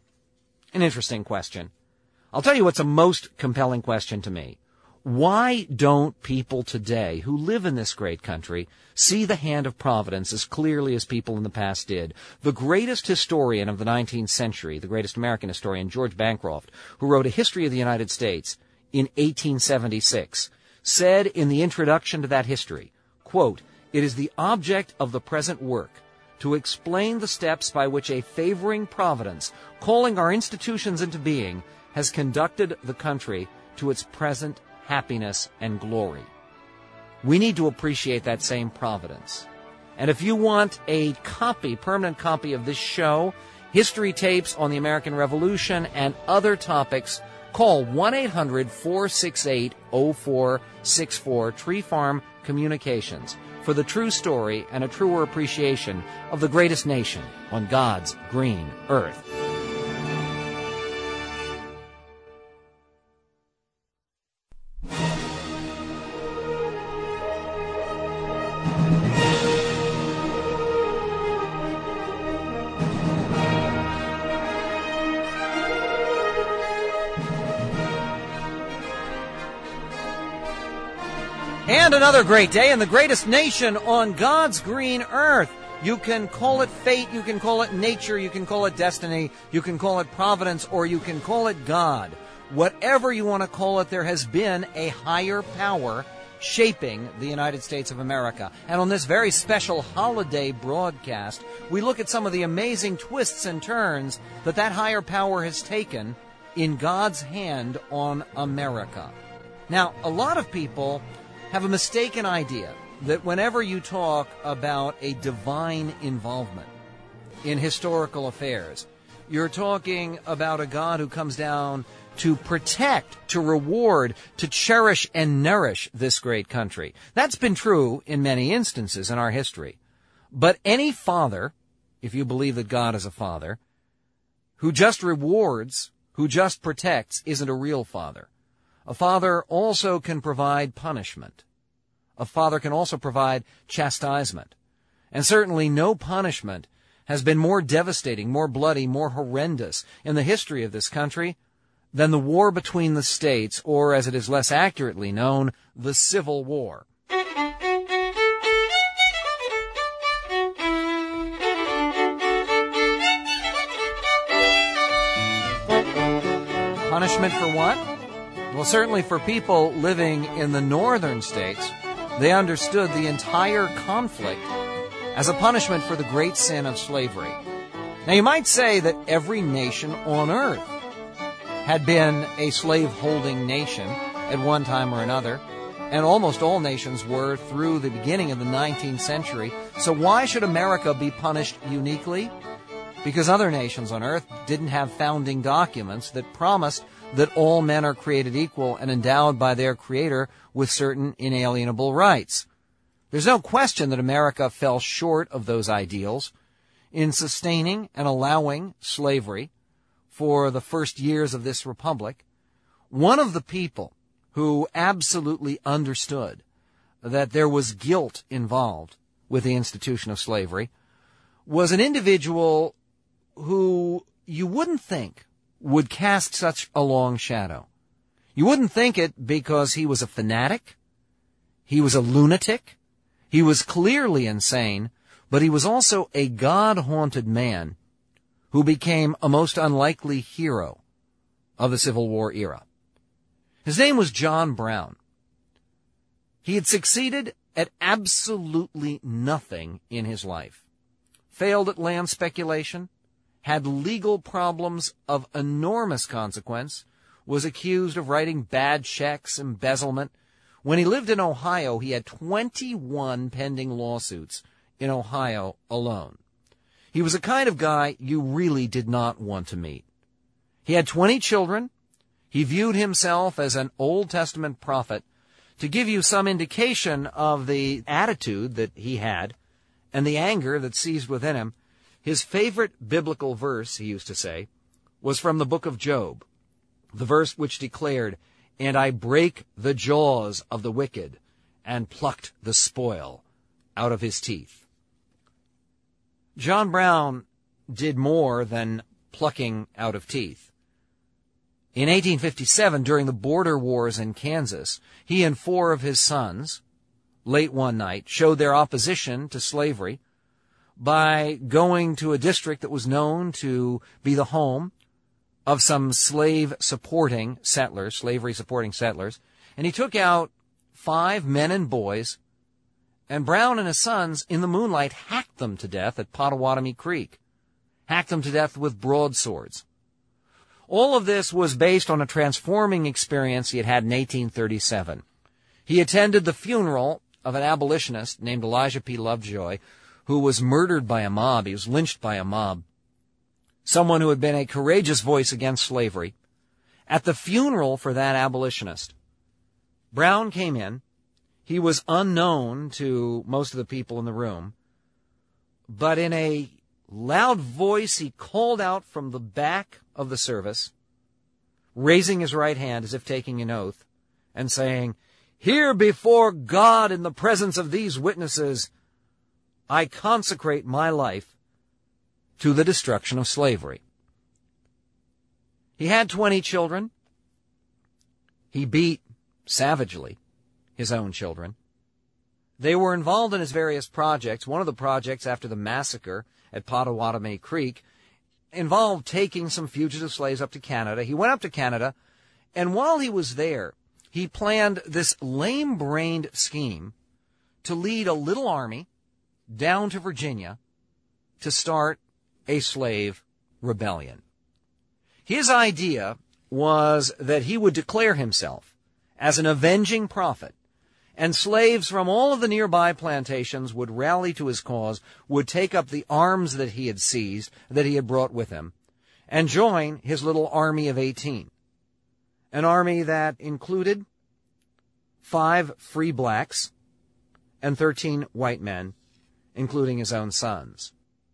[SPEAKER 1] An interesting question. I'll tell you what's a most compelling question to me. Why don't people today who live in this great country see the hand of Providence as clearly as people in the past did? The greatest historian of the nineteenth century, the greatest American historian, George Bancroft, who wrote a history of the United States in eighteen seventy-six, said in the introduction to that history, quote, "It is the object of the present work to explain the steps by which a favoring Providence, calling our institutions into being, has conducted the country to its present happiness and glory." We need to appreciate that same Providence. And if you want a copy, permanent copy of this show, history tapes on the American Revolution, and other topics, call one eight hundred four six eight oh four six four, Tree Farm Communications, for the true story and a truer appreciation of the greatest nation on God's green earth. And another great day in the greatest nation on God's green earth. You can call it fate, you can call it nature, you can call it destiny, you can call it providence, or you can call it God. Whatever you want to call it, there has been a higher power shaping the United States of America. And on this very special holiday broadcast, we look at some of the amazing twists and turns that that higher power has taken in God's hand on America. Now, a lot of people have a mistaken idea that whenever you talk about a divine involvement in historical affairs, you're talking about a God who comes down to protect, to reward, to cherish and nourish this great country. That's been true in many instances in our history. But any father, if you believe that God is a father, who just rewards, who just protects, isn't a real father. A father also can provide punishment. A father can also provide chastisement. And certainly no punishment has been more devastating, more bloody, more horrendous in the history of this country than the war between the states, or as it is less accurately known, the Civil War. Punishment for what? Well, certainly for people living in the northern states, they understood the entire conflict as a punishment for the great sin of slavery. Now, you might say that every nation on earth had been a slave-holding nation at one time or another, and almost all nations were through the beginning of the nineteenth century. So why should America be punished uniquely? Because other nations on earth didn't have founding documents that promised that all men are created equal and endowed by their Creator with certain inalienable rights. There's no question that America fell short of those ideals in sustaining and allowing slavery for the first years of this republic, one of the people who absolutely understood that there was guilt involved with the institution of slavery was an individual who you wouldn't think would cast such a long shadow. You wouldn't think it because he was a fanatic, he was a lunatic, he was clearly insane, but he was also a God-haunted man who became a most unlikely hero of the Civil War era. His name was John Brown. He had succeeded at absolutely nothing in his life. Failed at land speculation, had legal problems of enormous consequence, was accused of writing bad checks, embezzlement. When he lived in Ohio, he had twenty-one pending lawsuits in Ohio alone. He was a kind of guy you really did not want to meet. He had twenty children. He viewed himself as an Old Testament prophet. To give you some indication of the attitude that he had and the anger that seized within him, his favorite biblical verse, he used to say, was from the book of Job, the verse which declared, "And I break the jaws of the wicked and plucked the spoil out of his teeth." John Brown did more than plucking out of teeth. In eighteen fifty-seven, during the border wars in Kansas, he and four of his sons, late one night, showed their opposition to slavery by going to a district that was known to be the home of some slave-supporting settlers, slavery-supporting settlers, and he took out five men and boys, and Brown and his sons, in the moonlight, hacked them to death at Pottawatomie Creek, hacked them to death with broadswords. All of this was based on a transforming experience he had had in eighteen thirty-seven. He attended the funeral of an abolitionist named Elijah P. Lovejoy, who was murdered by a mob. He was lynched by a mob. Someone who had been a courageous voice against slavery. At the funeral for that abolitionist, Brown came in. He was unknown to most of the people in the room, but in a loud voice he called out from the back of the service, raising his right hand as if taking an oath, and saying, "Here before God in the presence of these witnesses, I consecrate my life to the destruction of slavery." He had twenty children. He beat savagely his own children. They were involved in his various projects. One of the projects after the massacre at Pottawatomie Creek involved taking some fugitive slaves up to Canada. He went up to Canada, and while he was there, he planned this lame-brained scheme to lead a little army down to Virginia to start a slave rebellion. His idea was that he would declare himself as an avenging prophet, and slaves from all of the nearby plantations would rally to his cause, would take up the arms that he had seized, that he had brought with him, and join his little army of eighteen. An army that included five free blacks and thirteen white men, including his own sons.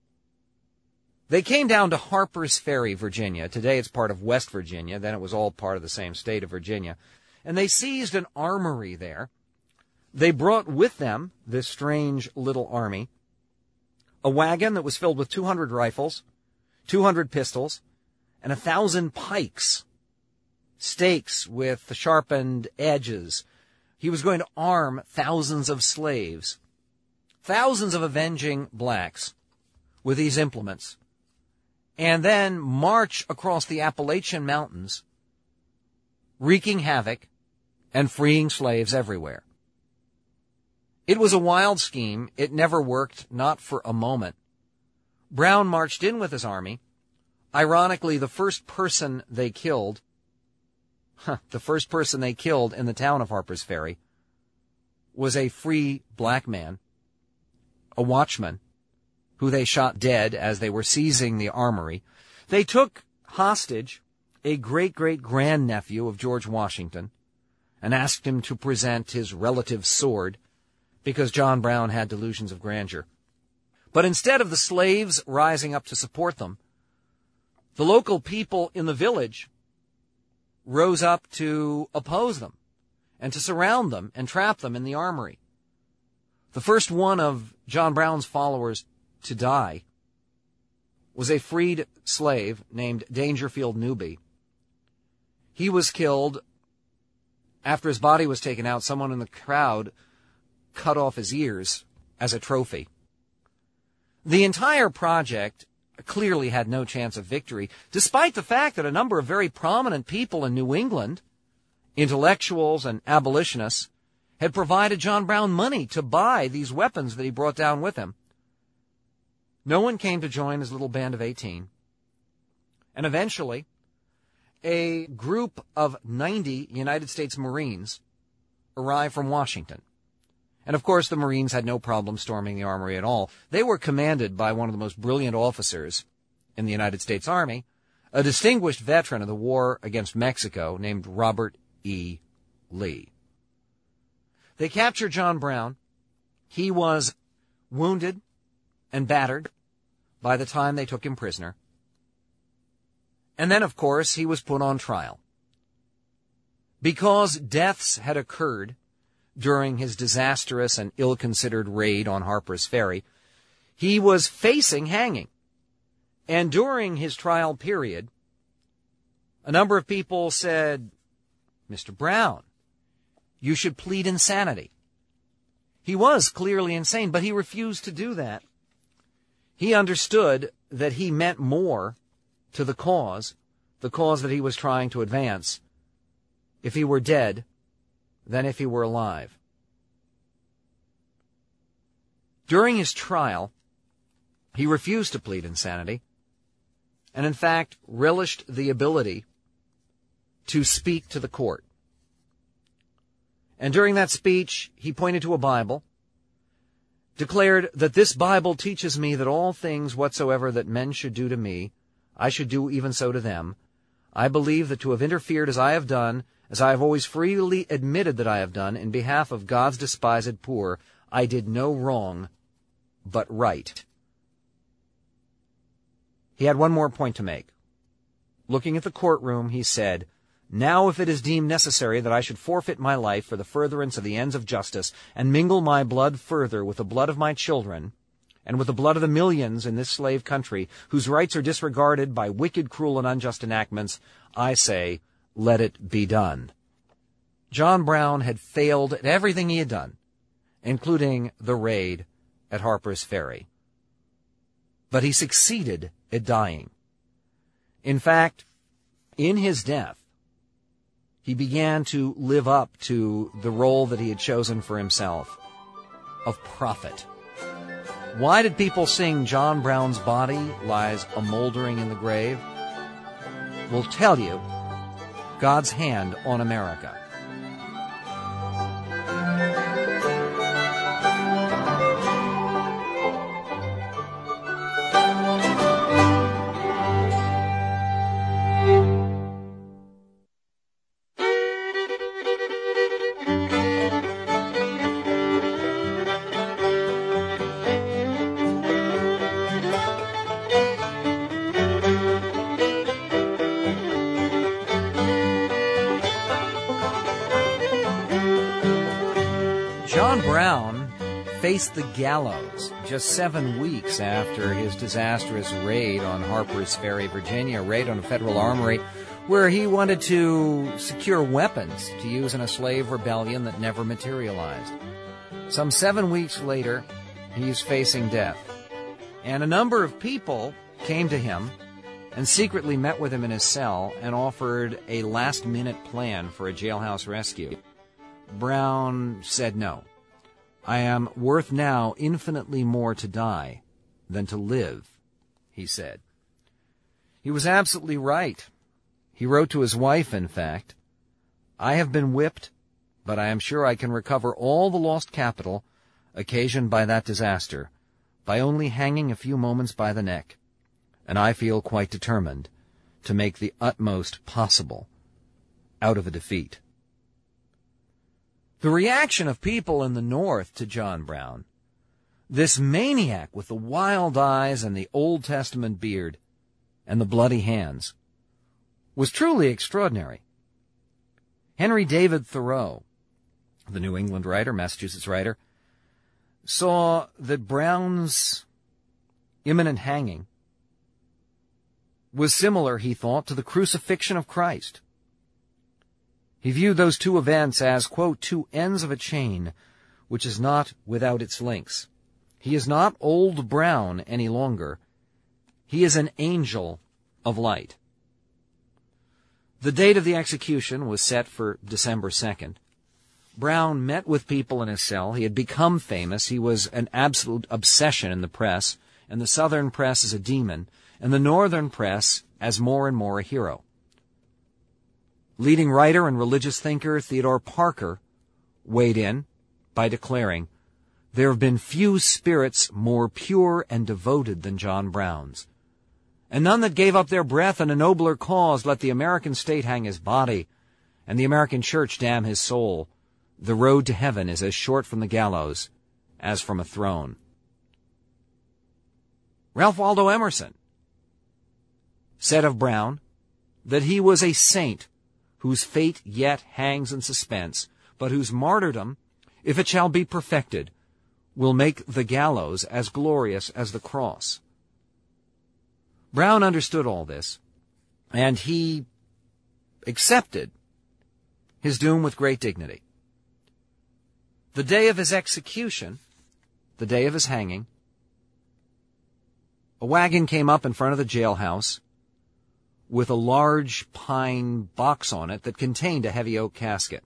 [SPEAKER 1] They came down to Harper's Ferry, Virginia. Today it's part of West Virginia. Then it was all part of the same state of Virginia. And they seized an armory there. They brought with them, this strange little army, a wagon that was filled with two hundred rifles, two hundred pistols, and a thousand pikes, stakes with sharpened edges. He was going to arm thousands of slaves, thousands of avenging blacks with these implements, and then march across the Appalachian Mountains, wreaking havoc and freeing slaves everywhere. It was a wild scheme. It never worked, not for a moment. Brown marched in with his army. Ironically, the first person they killed, huh, the first person they killed in the town of Harper's Ferry was a free black man, a watchman, who they shot dead as they were seizing the armory. They took hostage a great-great-grandnephew of George Washington and asked him to present his relative's sword because John Brown had delusions of grandeur. But instead of the slaves rising up to support them, The local people in the village rose up to oppose them and to surround them and trap them in the armory. The first one of John Brown's followers to die was a freed slave named Dangerfield Newby. He was killed after his body was taken out. Someone in the crowd cut off his ears as a trophy. The entire project clearly had no chance of victory, despite the fact that a number of very prominent people in New England, intellectuals and abolitionists, had provided John Brown money to buy these weapons that he brought down with him. No one came to join his little band of eighteen. And eventually, a group of ninety United States Marines arrived from Washington. And of course, the Marines had no problem storming the armory at all. They were commanded by one of the most brilliant officers in the United States Army, a distinguished veteran of the war against Mexico named Robert E. Lee. They captured John Brown. He was wounded and battered by the time they took him prisoner. And then, of course, he was put on trial. Because deaths had occurred during his disastrous and ill-considered raid on Harper's Ferry, he was facing hanging. And during his trial period, a number of people said, "Mister Brown, you should plead insanity." He was clearly insane, but he refused to do that. He understood that he meant more to the cause, the cause that he was trying to advance, if he were dead than if he were alive. During his trial, he refused to plead insanity, and in fact relished the ability to speak to the court. And during that speech, he pointed to a Bible, declared that this Bible teaches me that all things whatsoever that men should do to me, I should do even so to them. I believe that to have interfered as I have done, as I have always freely admitted that I have done, in behalf of God's despised poor, I did no wrong, but right. He had one more point to make. Looking at the courtroom, he said, "Now if it is deemed necessary that I should forfeit my life for the furtherance of the ends of justice, and mingle my blood further with the blood of my children, and with the blood of the millions in this slave country, whose rights are disregarded by wicked, cruel, and unjust enactments, I say, let it be done." John Brown had failed at everything he had done, including the raid at Harper's Ferry. But he succeeded at dying. In fact, in his death, he began to live up to the role that he had chosen for himself, of prophet. Why did people sing John Brown's body lies a-moldering in the grave? We'll tell you, God's hand on America. John Brown faced the gallows just seven weeks after his disastrous raid on Harper's Ferry, Virginia, a raid on a federal armory where he wanted to secure weapons to use in a slave rebellion that never materialized. Some seven weeks later, he's facing death. And a number of people came to him and secretly met with him in his cell and offered a last-minute plan for a jailhouse rescue. Brown said no. "I am worth now infinitely more to die than to live," he said. He was absolutely right. He wrote to his wife, in fact, "I have been whipped, but I am sure I can recover all the lost capital occasioned by that disaster by only hanging a few moments by the neck, and I feel quite determined to make the utmost possible out of a defeat." The reaction of people in the North to John Brown, this maniac with the wild eyes and the Old Testament beard, and the bloody hands was truly extraordinary. Henry David Thoreau, the New England writer, Massachusetts writer, saw that Brown's imminent hanging was similar, he thought, to the crucifixion of Christ. He viewed those two events as, quote, two ends of a chain which is not without its links. He is not Old Brown any longer. He is an angel of light. The date of the execution was set for December second. Brown met with people in his cell. He had become famous. He was an absolute obsession in the press, and the Southern press as a demon, and the Northern press as more and more a hero. Leading writer and religious thinker Theodore Parker weighed in by declaring, "There have been few spirits more pure and devoted than John Brown's, and none that gave up their breath in a nobler cause. Let the American state hang his body, and the American church damn his soul. The road to heaven is as short from the gallows as from a throne." Ralph Waldo Emerson said of Brown that he was a saint whose fate yet hangs in suspense, but whose martyrdom, if it shall be perfected, will make the gallows as glorious as the cross. Brown understood all this, and he accepted his doom with great dignity. The day of his execution, the day of his hanging, a wagon came up in front of the jailhouse with a large pine box on it that contained a heavy oak casket.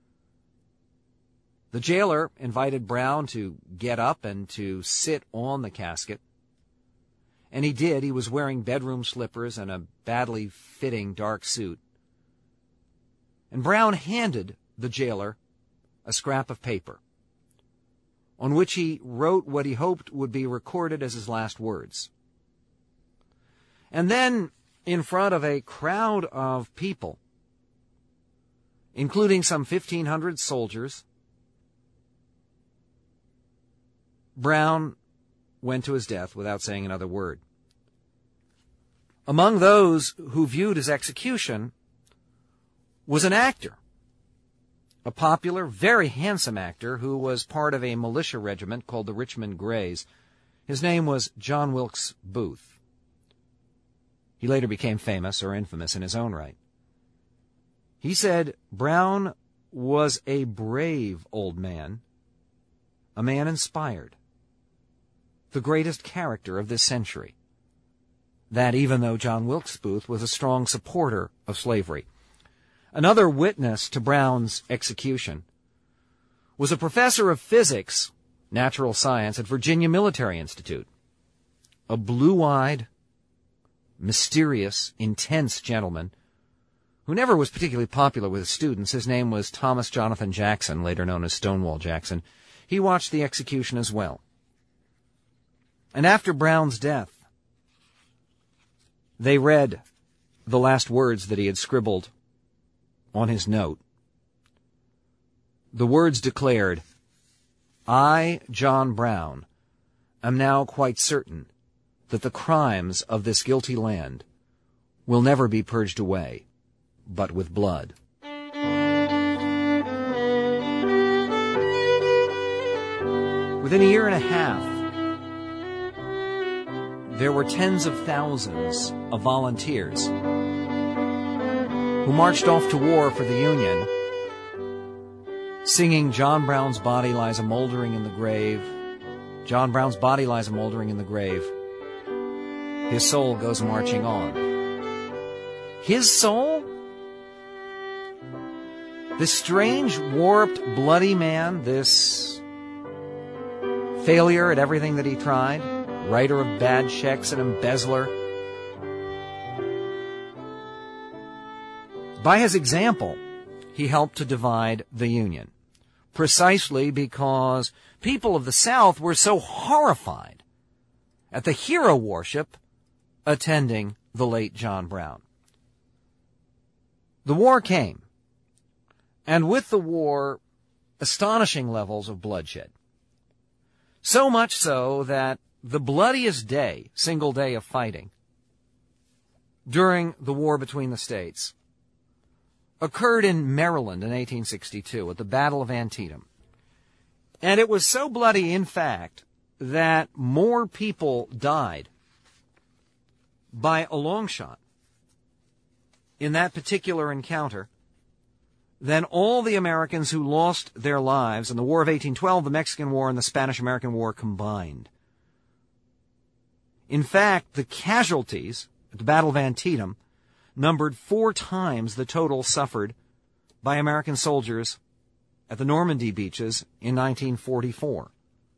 [SPEAKER 1] The jailer invited Brown to get up and to sit on the casket, and he did. He was wearing bedroom slippers and a badly fitting dark suit. And Brown handed the jailer a scrap of paper on which he wrote what he hoped would be recorded as his last words. And then, in front of a crowd of people, including some fifteen hundred soldiers, Brown went to his death without saying another word. Among those who viewed his execution was an actor, a popular, very handsome actor who was part of a militia regiment called the Richmond Greys. His name was John Wilkes Booth. He later became famous or infamous in his own right. He said Brown was a brave old man, a man inspired, the greatest character of this century. That even though John Wilkes Booth was a strong supporter of slavery. Another witness to Brown's execution was a professor of physics, natural science, at Virginia Military Institute, a blue-eyed, mysterious, intense gentleman who never was particularly popular with his students. His name was Thomas Jonathan Jackson, later known as Stonewall Jackson. He watched the execution as well. And after Brown's death, they read the last words that he had scribbled on his note. The words declared, "I, John Brown, am now quite certain that the crimes of this guilty land will never be purged away, but with blood." Within a year and a half, there were tens of thousands of volunteers who marched off to war for the Union, singing "John Brown's body lies a-moldering in the grave. John Brown's body lies a-moldering in the grave. His soul goes marching on." His soul? This strange, warped, bloody man, this failure at everything that he tried, writer of bad checks and embezzler. By his example, he helped to divide the Union, precisely because people of the South were so horrified at the hero worship attending the late John Brown. The war came, and with the war, astonishing levels of bloodshed. So much so that the bloodiest day, single day of fighting, during the war between the states occurred in Maryland in eighteen sixty-two at the Battle of Antietam. And it was so bloody, in fact, that more people died by a long shot in that particular encounter than all the Americans who lost their lives in the War of eighteen twelve, the Mexican War, and the Spanish-American War combined. In fact, the casualties at the Battle of Antietam numbered four times the total suffered by American soldiers at the Normandy beaches in nineteen forty-four.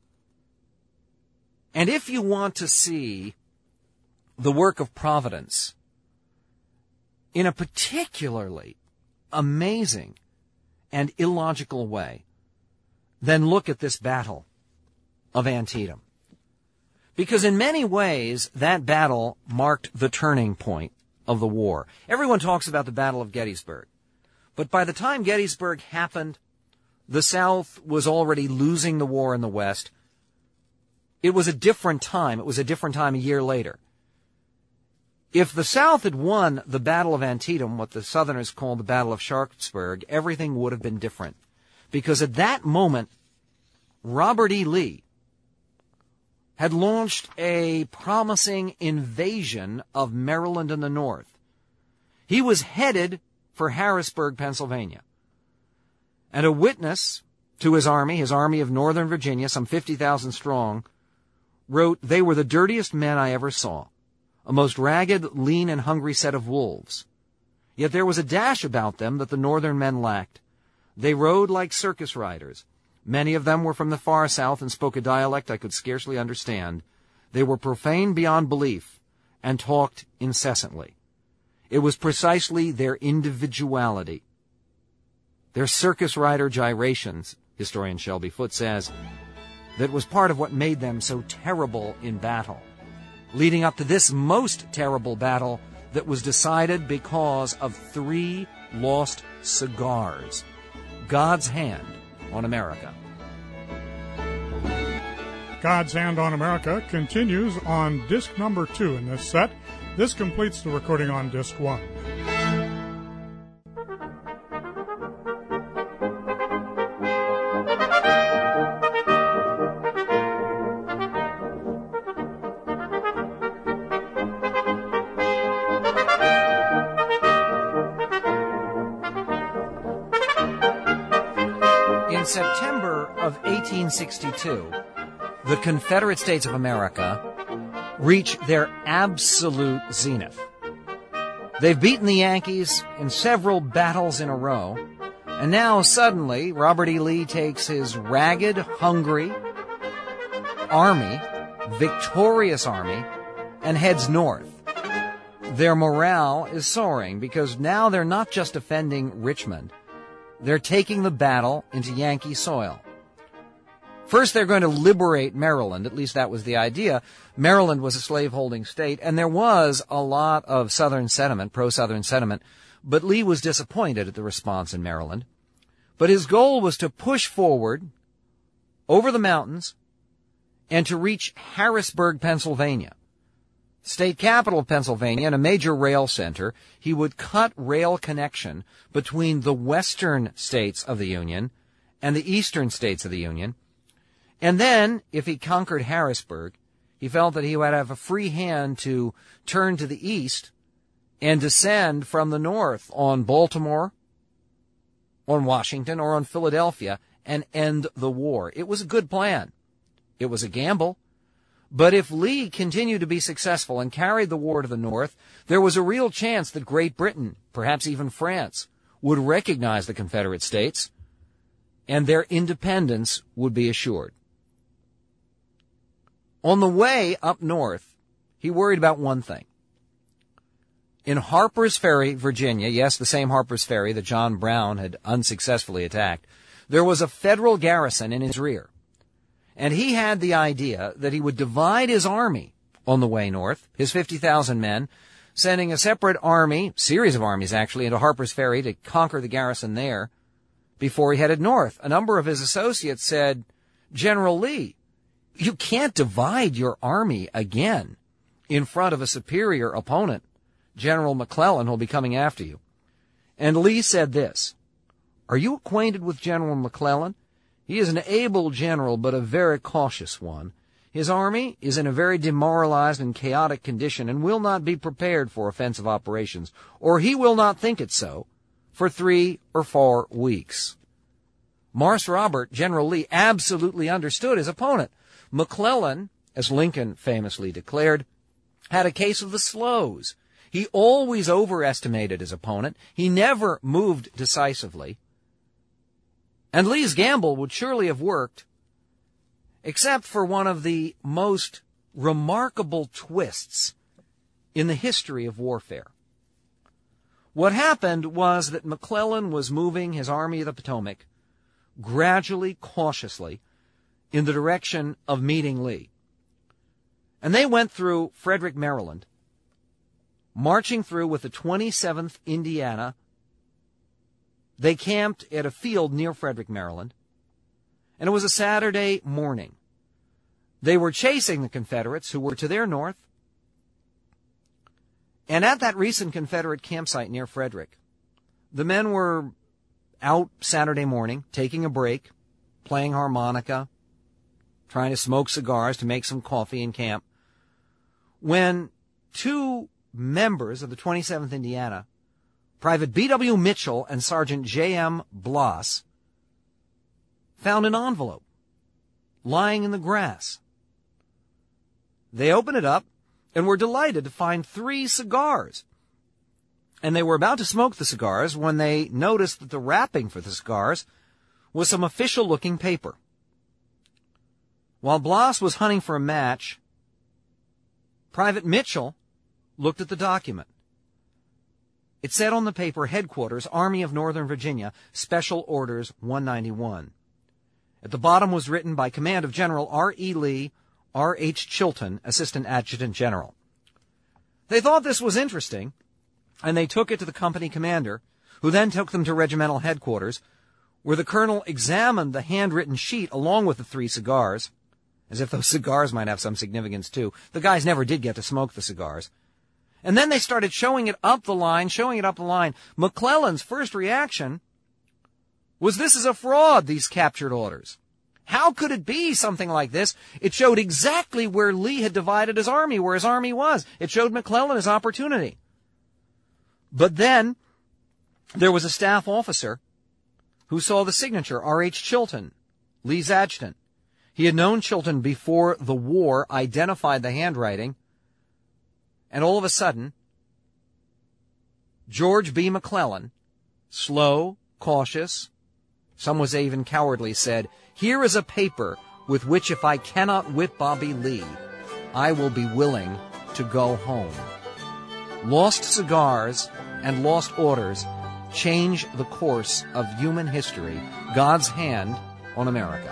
[SPEAKER 1] And if you want to see the work of Providence in a particularly amazing and illogical way, then look at this Battle of Antietam. Because in many ways, that battle marked the turning point of the war. Everyone talks about the Battle of Gettysburg. But by the time Gettysburg happened, the South was already losing the war in the West. It was a different time. It was a different time a year later. If the South had won the Battle of Antietam, what the Southerners called the Battle of Sharpsburg, everything would have been different. Because at that moment, Robert E. Lee had launched a promising invasion of Maryland in the north. He was headed for Harrisburg, Pennsylvania. And a witness to his army, his army of Northern Virginia, some fifty thousand strong, wrote, "They were the dirtiest men I ever saw, a most ragged, lean, and hungry set of wolves. Yet there was a dash about them that the Northern men lacked. They rode like circus riders. Many of them were from the far South and spoke a dialect I could scarcely understand. They were profane beyond belief and talked incessantly. It was precisely their individuality, their circus rider gyrations," historian Shelby Foote says, "that was part of what made them so terrible in battle, leading up to this most terrible battle that was decided because of three lost cigars. God's Hand on America."
[SPEAKER 2] God's Hand on America continues on disc number two in this set. This completes the recording on disc one.
[SPEAKER 1] In September of eighteen sixty-two, the Confederate States of America reach their absolute zenith. They've beaten the Yankees in several battles in a row, and now suddenly Robert E. Lee takes his ragged, hungry army, victorious army, and heads north. Their morale is soaring because now they're not just defending Richmond. They're taking the battle into Yankee soil. First, they're going to liberate Maryland. At least that was the idea. Maryland was a slaveholding state, and there was a lot of Southern sentiment, pro-Southern sentiment, but Lee was disappointed at the response in Maryland. But his goal was to push forward over the mountains and to reach Harrisburg, Pennsylvania, state capital of Pennsylvania and a major rail center. He would cut rail connection between the western states of the Union and the eastern states of the Union. And then, if he conquered Harrisburg, he felt that he would have a free hand to turn to the east and descend from the north on Baltimore, on Washington, or on Philadelphia and end the war. It was a good plan. It was a gamble. But if Lee continued to be successful and carried the war to the north, there was a real chance that Great Britain, perhaps even France, would recognize the Confederate States, and their independence would be assured. On the way up north, he worried about one thing. In Harper's Ferry, Virginia, yes, the same Harper's Ferry that John Brown had unsuccessfully attacked, there was a federal garrison in his rear. And he had the idea that he would divide his army on the way north, his fifty thousand men, sending a separate army, series of armies actually, into Harper's Ferry to conquer the garrison there before he headed north. A number of his associates said, "General Lee, you can't divide your army again in front of a superior opponent General McClellan will be coming after you. And Lee said this, "Are you acquainted with General McClellan? He is an able general, but a very cautious one. His army is in a very demoralized and chaotic condition and will not be prepared for offensive operations, or he will not think it so, for three or four weeks." Morse Robert, General Lee, absolutely understood his opponent. McClellan, as Lincoln famously declared, had a case of the slows. He always overestimated his opponent. He never moved decisively. And Lee's gamble would surely have worked, except for one of the most remarkable twists in the history of warfare. What happened was that McClellan was moving his Army of the Potomac gradually, cautiously, in the direction of meeting Lee. And they went through Frederick, Maryland, marching through with the twenty-seventh Indiana. They camped at a field near Frederick, Maryland, and it was a Saturday morning. They were chasing the Confederates, who were to their north, and at that recent Confederate campsite near Frederick, the men were out Saturday morning, taking a break, playing harmonica, trying to smoke cigars to make some coffee in camp, when two members of the twenty-seventh Indiana, Private B W Mitchell and Sergeant J M Bloss, found an envelope lying in the grass. They opened it up and were delighted to find three cigars. And they were about to smoke the cigars when they noticed that the wrapping for the cigars was some official-looking paper. While Bloss was hunting for a match, Private Mitchell looked at the document. It said on the paper, Headquarters, Army of Northern Virginia, Special Orders one ninety-one. At the bottom was written by command of General R E. Lee, R H. Chilton, Assistant Adjutant General. They thought this was interesting, and they took it to the company commander, who then took them to regimental headquarters, where the colonel examined the handwritten sheet along with the three cigars, as if those cigars might have some significance too. The guys never did get to smoke the cigars. And then they started showing it up the line, showing it up the line. McClellan's first reaction was, this is a fraud, these captured orders. How could it be something like this? It showed exactly where Lee had divided his army, where his army was. It showed McClellan his opportunity. But then there was a staff officer who saw the signature, R H. Chilton, Lee's adjutant. He had known Chilton before the war, identified the handwriting, and all of a sudden, George B. McClellan, slow, cautious, some would say even cowardly, said, "Here is a paper with which if I cannot whip Bobby Lee, I will be willing to go home." Lost cigars and lost orders change the course of human history. God's hand on America.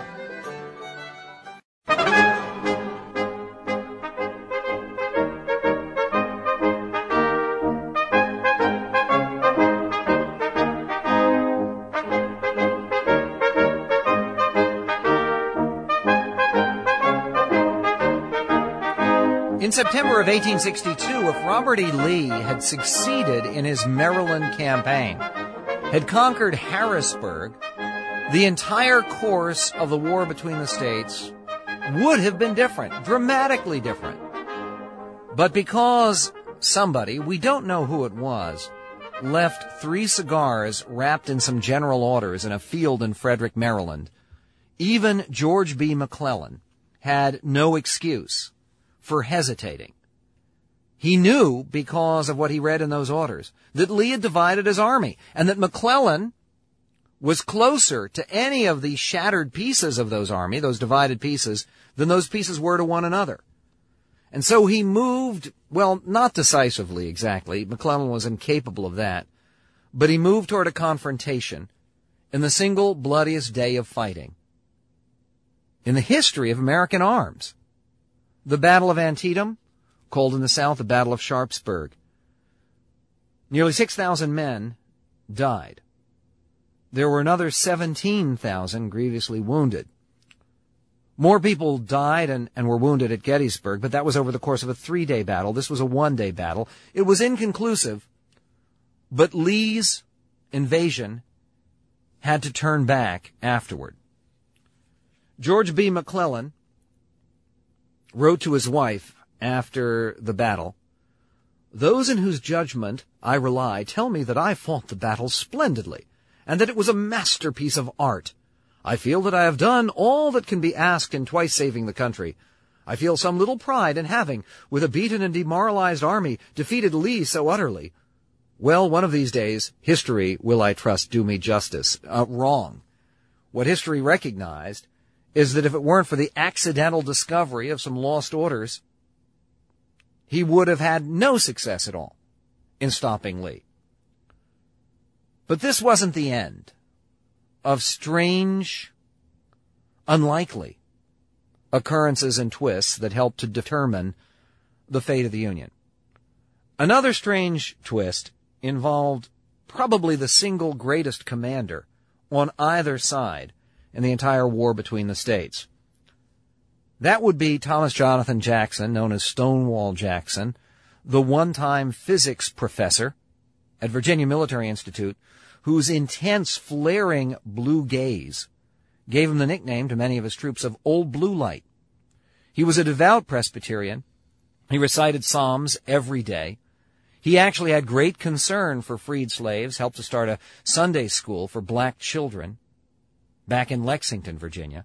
[SPEAKER 1] In September of eighteen sixty-two, if Robert E. Lee had succeeded in his Maryland campaign, had conquered Harrisburg, the entire course of the war between the states would have been different, dramatically different. But because somebody, we don't know who it was, left three cigars wrapped in some general orders in a field in Frederick, Maryland, even George B. McClellan had no excuse for hesitating. He knew, because of what he read in those orders, that Lee had divided his army, and that McClellan was closer to any of the shattered pieces of those army, those divided pieces, than those pieces were to one another. And so he moved, well, not decisively exactly. McClellan was incapable of that. But he moved toward a confrontation in the single bloodiest day of fighting in the history of American arms. The Battle of Antietam, called in the South the Battle of Sharpsburg. Nearly six thousand men died. There were another seventeen thousand grievously wounded. More people died and, and were wounded at Gettysburg, but that was over the course of a three-day battle. This was a one-day battle. It was inconclusive, but Lee's invasion had to turn back afterward. George B. McClellan wrote to his wife after the battle, "Those in whose judgment I rely tell me that I fought the battle splendidly, and that it was a masterpiece of art. I feel that I have done all that can be asked in twice saving the country. I feel some little pride in having, with a beaten and demoralized army, defeated Lee so utterly. Well, one of these days, history will, I trust, do me justice." Uh, wrong. What history recognized is that if it weren't for the accidental discovery of some lost orders, he would have had no success at all in stopping Lee. But this wasn't the end of strange, unlikely occurrences and twists that helped to determine the fate of the Union. Another strange twist involved probably the single greatest commander on either side in the entire war between the states. That would be Thomas Jonathan Jackson, known as Stonewall Jackson, the one-time physics professor at Virginia Military Institute, whose intense, flaring blue gaze gave him the nickname to many of his troops of Old Blue Light. He was a devout Presbyterian. He recited Psalms every day. He actually had great concern for freed slaves, helped to start a Sunday school for black children back in Lexington, Virginia.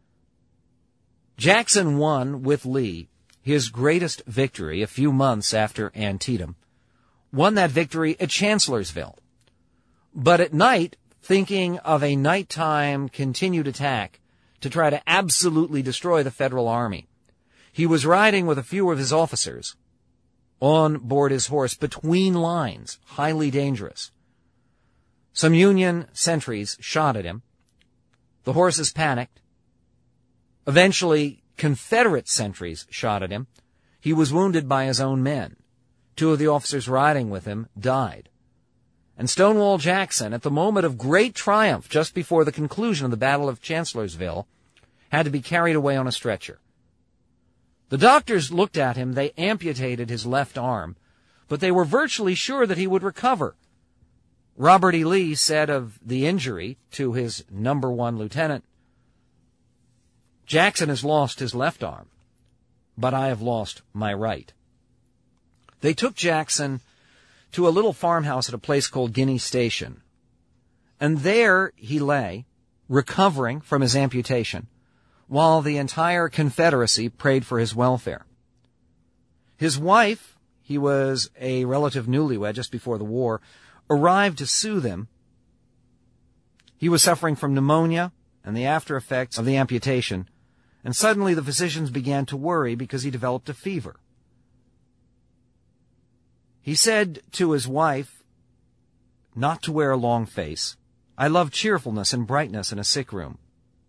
[SPEAKER 1] Jackson won with Lee his greatest victory a few months after Antietam, won that victory at Chancellorsville. But at night, thinking of a nighttime continued attack to try to absolutely destroy the Federal Army, he was riding with a few of his officers on board his horse between lines, highly dangerous. Some Union sentries shot at him. The horses panicked. Eventually, Confederate sentries shot at him. He was wounded by his own men. Two of the officers riding with him died. And Stonewall Jackson, at the moment of great triumph, just before the conclusion of the Battle of Chancellorsville, had to be carried away on a stretcher. The doctors looked at him. They amputated his left arm, but they were virtually sure that he would recover. Robert E. Lee said of the injury to his number one lieutenant, "Jackson has lost his left arm, but I have lost my right." They took Jackson to a little farmhouse at a place called Guinea Station, and there he lay, recovering from his amputation, while the entire Confederacy prayed for his welfare. His wife, he was a relative newlywed just before the war, arrived to soothe him. He was suffering from pneumonia and the after effects of the amputation, and suddenly the physicians began to worry because he developed a fever. He said to his wife not to wear a long face. "I love cheerfulness and brightness in a sick room."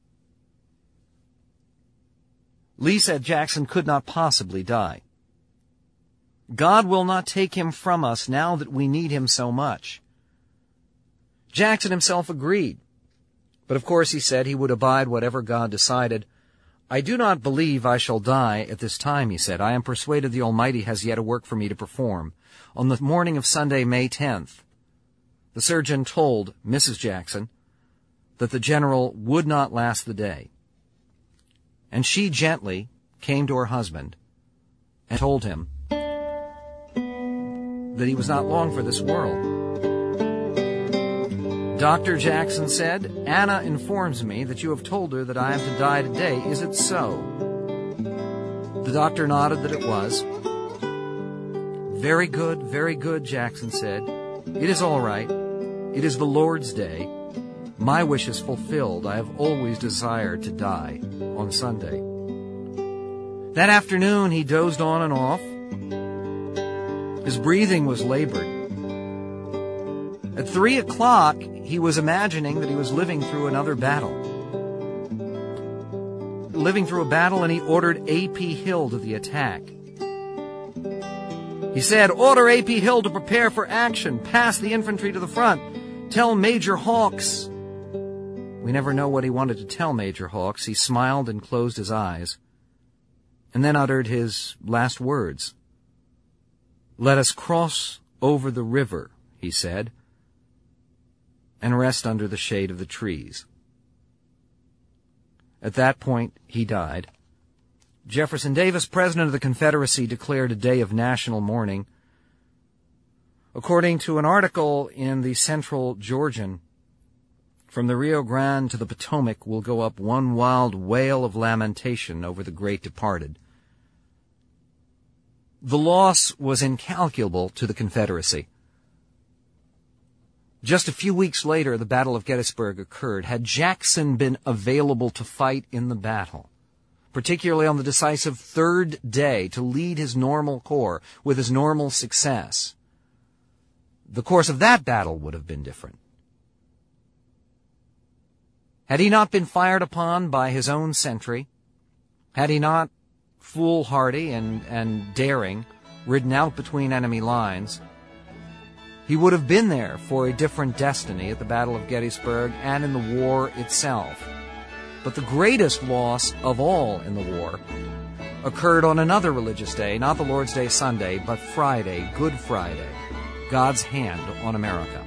[SPEAKER 1] Lee said Jackson could not possibly die. "God will not take him from us now that we need him so much." Jackson himself agreed. But of course he said he would abide whatever God decided. "I do not believe I shall die at this time," he said. "I am persuaded the Almighty has yet a work for me to perform." On the morning of Sunday, May tenth, the surgeon told Missus Jackson that the general would not last the day. And she gently came to her husband and told him that he was not long for this world. "Doctor," Jackson said, "Anna informs me that you have told her that I am to die today. Is it so?" The doctor nodded that it was. "Very good, very good," Jackson said. "It is all right. It is the Lord's day. My wish is fulfilled. I have always desired to die on Sunday." That afternoon he dozed on and off. His breathing was labored. At three o'clock, he was imagining that he was living through another battle. Living through a battle, and he ordered A P Hill to the attack. He said, "Order A P Hill to prepare for action. Pass the infantry to the front. Tell Major Hawks." We never know what he wanted to tell Major Hawks. He smiled and closed his eyes, and then uttered his last words. "Let us cross over the river," he said, "and rest under the shade of the trees." At that point, he died. Jefferson Davis, President of the Confederacy, declared a day of national mourning. According to an article in the Central Georgian, from the Rio Grande to the Potomac will go up one wild wail of lamentation over the great departed. The loss was incalculable to the Confederacy. Just a few weeks later, the Battle of Gettysburg occurred. Had Jackson been available to fight in the battle, particularly on the decisive third day, to lead his normal corps with his normal success, the course of that battle would have been different. Had he not been fired upon by his own sentry, had he not, foolhardy and, and daring, ridden out between enemy lines, he would have been there for a different destiny at the Battle of Gettysburg and in the war itself. But the greatest loss of all in the war occurred on another religious day, not the Lord's Day Sunday, but Friday, Good Friday, God's hand on America.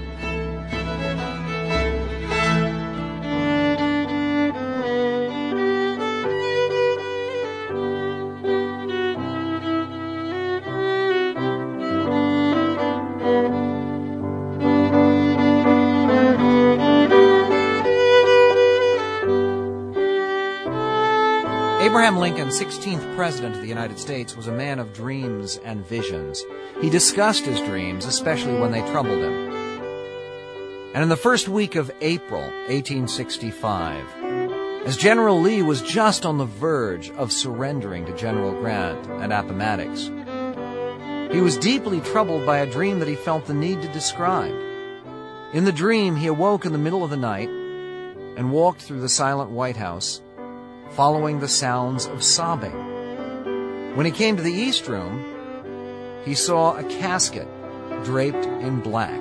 [SPEAKER 1] Abraham Lincoln, sixteenth President of the United States, was a man of dreams and visions. He discussed his dreams, especially when they troubled him. And in the first week of April, eighteen sixty-five, as General Lee was just on the verge of surrendering to General Grant at Appomattox, he was deeply troubled by a dream that he felt the need to describe. In the dream, he awoke in the middle of the night and walked through the silent White House, following the sounds of sobbing. When he came to the East Room, he saw a casket draped in black.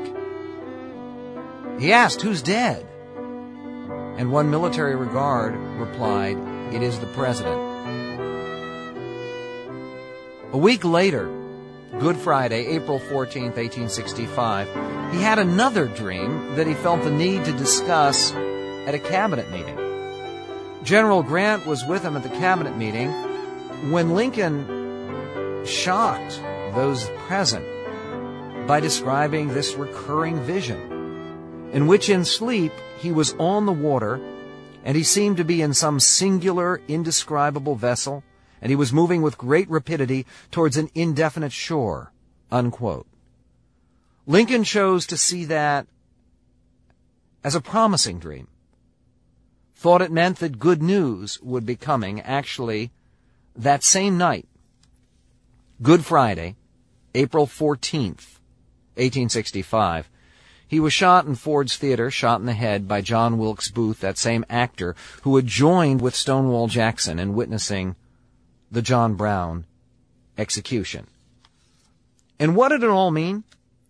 [SPEAKER 1] He asked, "Who's dead?" And one military guard replied, "It is the President." A week later, Good Friday, April fourteenth, eighteen sixty-five, he had another dream that he felt the need to discuss at a cabinet meeting. General Grant was with him at the cabinet meeting when Lincoln shocked those present by describing this recurring vision, in which in sleep he was on the water, and he seemed to be in some singular, indescribable vessel, and he was moving with great rapidity towards an indefinite shore, unquote. Lincoln chose to see that as a promising dream, thought it meant that good news would be coming. Actually, that same night, Good Friday, April fourteenth, eighteen sixty-five, he was shot in Ford's Theater, shot in the head by John Wilkes Booth, that same actor who had joined with Stonewall Jackson in witnessing the John Brown execution. And what did it all mean?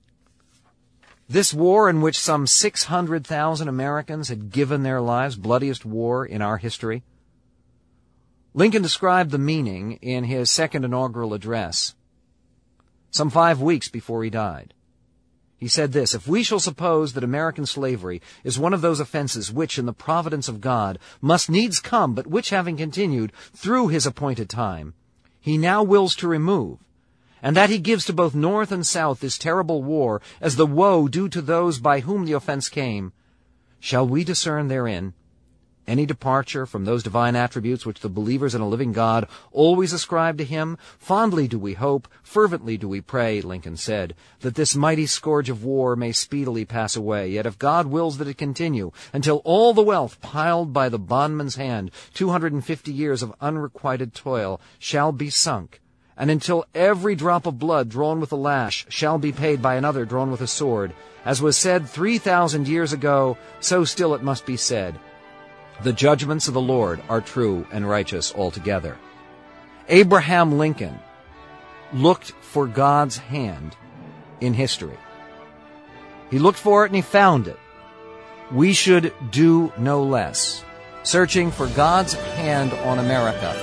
[SPEAKER 1] This war in which some six hundred thousand Americans had given their lives, bloodiest war in our history. Lincoln described the meaning in his second inaugural address, some five weeks before he died. He said this: "If we shall suppose that American slavery is one of those offenses which, in the providence of God, must needs come, but which, having continued through his appointed time, he now wills to remove, and that he gives to both North and South this terrible war as the woe due to those by whom the offense came, shall we discern therein any departure from those divine attributes which the believers in a living God always ascribe to him? Fondly do we hope, fervently do we pray," Lincoln said, "that this mighty scourge of war may speedily pass away. Yet if God wills that it continue until all the wealth piled by the bondman's hand, two hundred and fifty years of unrequited toil, shall be sunk, and until every drop of blood drawn with a lash shall be paid by another drawn with a sword, as was said three thousand years ago, so still it must be said, the judgments of the Lord are true and righteous altogether." Abraham Lincoln looked for God's hand in history. He looked for it and he found it. we should do no less, searching for God's hand on America.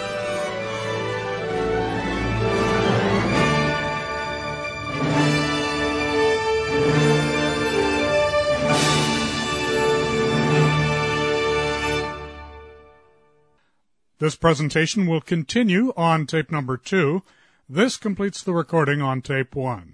[SPEAKER 2] This presentation will continue on tape number two. This completes the recording on tape one.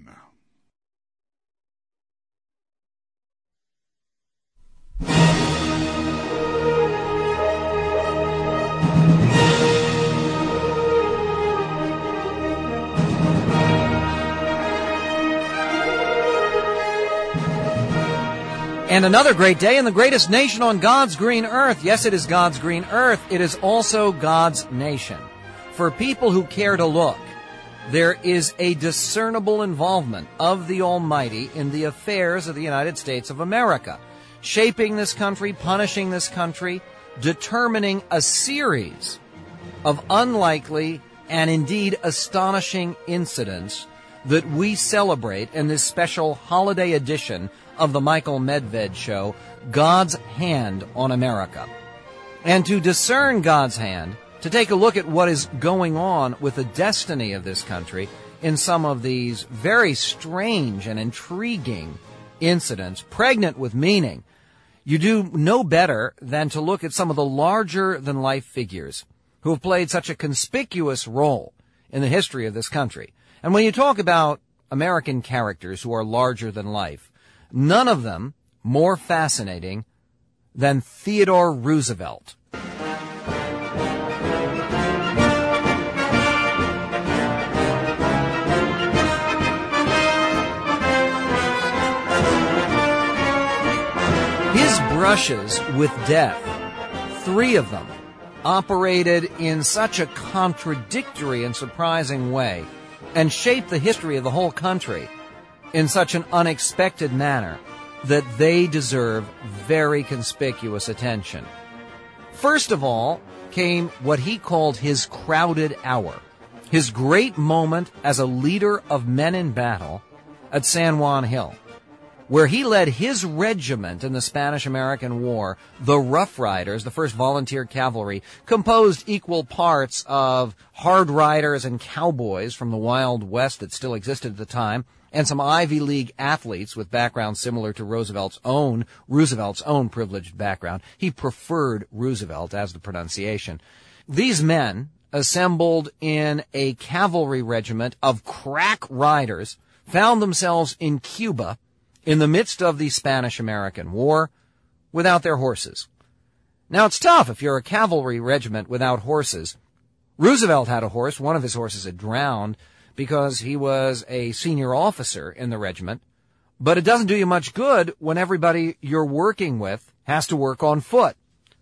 [SPEAKER 1] And another great day in the greatest nation on God's green earth. Yes, it is God's green earth. It is also God's nation. For people who care to look, there is a discernible involvement of the Almighty in the affairs of the United States of America, shaping this country, punishing this country, determining a series of unlikely and indeed astonishing incidents that we celebrate in this special holiday edition of the Michael Medved Show, God's Hand on America. And to discern God's hand, to take a look at what is going on with the destiny of this country in some of these very strange and intriguing incidents, pregnant with meaning, you do no better than to look at some of the larger-than-life figures who have played such a conspicuous role in the history of this country. And when you talk about American characters who are larger than life, none of them more fascinating than Theodore Roosevelt. His brushes with death, three of them, operated in such a contradictory and surprising way and shaped the history of the whole country in such an unexpected manner that they deserve very conspicuous attention. First of all came what he called his crowded hour, his great moment as a leader of men in battle at San Juan Hill, where he led his regiment in the Spanish-American War, the Rough Riders, the first volunteer cavalry, composed equal parts of hard riders and cowboys from the Wild West that still existed at the time, and some Ivy League athletes with backgrounds similar to Roosevelt's own, Roosevelt's own privileged background. He preferred Roosevelt as the pronunciation. These men assembled in a cavalry regiment of crack riders found themselves in Cuba in the midst of the Spanish-American War without their horses. Now, it's tough if you're a cavalry regiment without horses. Roosevelt had a horse. One of his horses had drowned because he was a senior officer in the regiment. But it doesn't do you much good when everybody you're working with has to work on foot.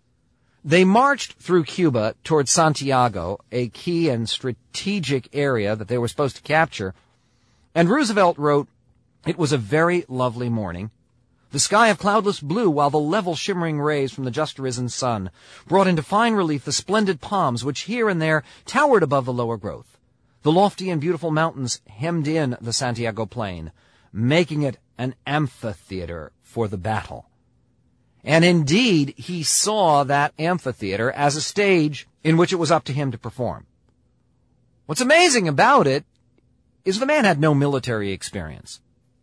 [SPEAKER 1] They marched through Cuba towards Santiago, a key and strategic area that they were supposed to capture. And Roosevelt wrote, "It was a very lovely morning. The sky of cloudless blue, while the level shimmering rays from the just risen sun brought into fine relief the splendid palms which here and there towered above the lower growth. The lofty and beautiful mountains hemmed in the Santiago plain, making it an amphitheater for the battle." And indeed, he saw that amphitheater as a stage in which it was up to him to perform. What's amazing about it is the man had no military experience.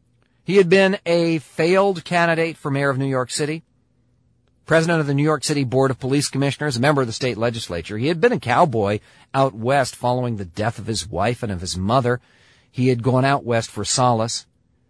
[SPEAKER 1] He had been a failed candidate for mayor of New York City, president of the New York City Board of Police Commissioners, a member of the state legislature. He had been a cowboy out west following the death of his wife and of his mother. He had gone out west for solace.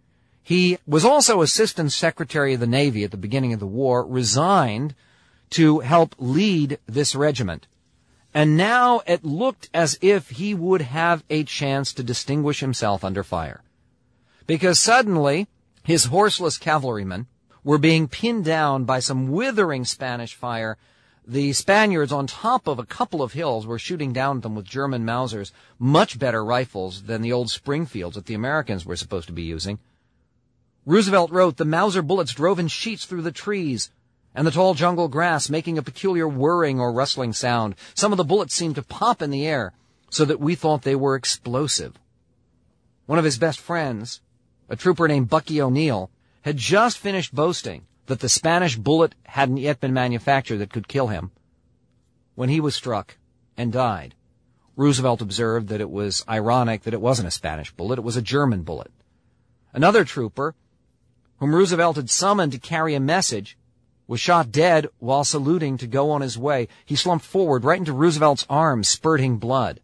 [SPEAKER 1] He was also Assistant Secretary of the Navy at the beginning of the war, resigned to help lead this regiment. And now it looked as if he would have a chance to distinguish himself under fire. Because suddenly, his horseless cavalrymen were being pinned down by some withering Spanish fire. The Spaniards on top of a couple of hills were shooting down at them with German Mausers, much better rifles than the old Springfields that the Americans were supposed to be using. Roosevelt wrote, "The Mauser bullets drove in sheets through the trees and the tall jungle grass, making a peculiar whirring or rustling sound. Some of the bullets seemed to pop in the air so that we thought they were explosive." One of his best friends, a trooper named Bucky O'Neill, had just finished boasting that the Spanish bullet hadn't yet been manufactured that could kill him. When he was struck and died, Roosevelt observed that it was ironic that it wasn't a Spanish bullet, it was a German bullet. Another trooper, whom Roosevelt had summoned to carry a message, was shot dead while saluting to go on his way. He slumped forward right into Roosevelt's arms, spurting blood.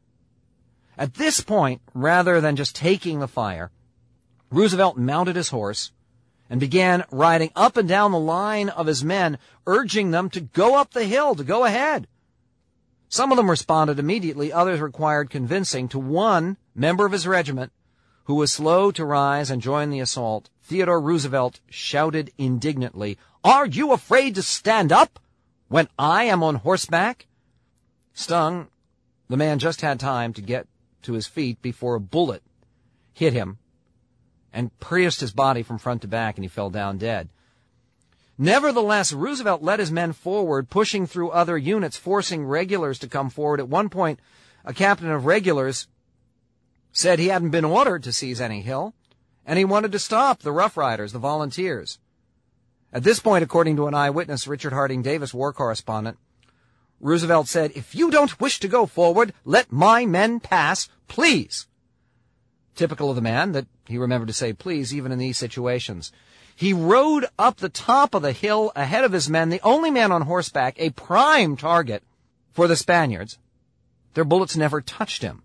[SPEAKER 1] At this point, rather than just taking the fire, Roosevelt mounted his horse and began riding up and down the line of his men, urging them to go up the hill, to go ahead. Some of them responded immediately, others required convincing. To one member of his regiment, who was slow to rise and join the assault, Theodore Roosevelt shouted indignantly, "Are you afraid to stand up when I am on horseback?" Stung, the man just had time to get to his feet before a bullet hit him and pierced his body from front to back, and he fell down dead. Nevertheless, Roosevelt led his men forward, pushing through other units, forcing regulars to come forward. At one point, a captain of regulars said he hadn't been ordered to seize any hill, and he wanted to stop the Rough Riders, the volunteers. At this point, according to an eyewitness, Richard Harding Davis, war correspondent, Roosevelt said, "If you don't wish to go forward, let my men pass, please." Typical of the man that he remembered to say please even in these situations. He rode up the top of the hill ahead of his men, the only man on horseback, a prime target for the Spaniards. Their bullets never touched him.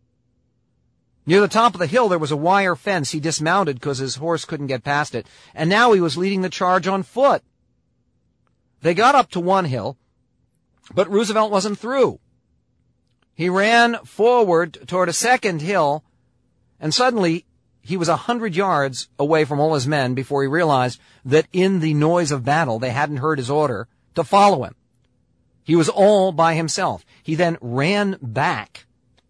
[SPEAKER 1] Near the top of the hill there was a wire fence. He dismounted because his horse couldn't get past it, and now he was leading the charge on foot. They got up to one hill, but Roosevelt wasn't through. He ran forward toward a second hill, and suddenly he was a hundred yards away from all his men before he realized that in the noise of battle they hadn't heard his order to follow him. He was all by himself. He then ran back,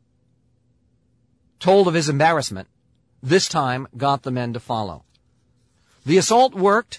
[SPEAKER 1] told of his embarrassment, this time got the men to follow. The assault worked.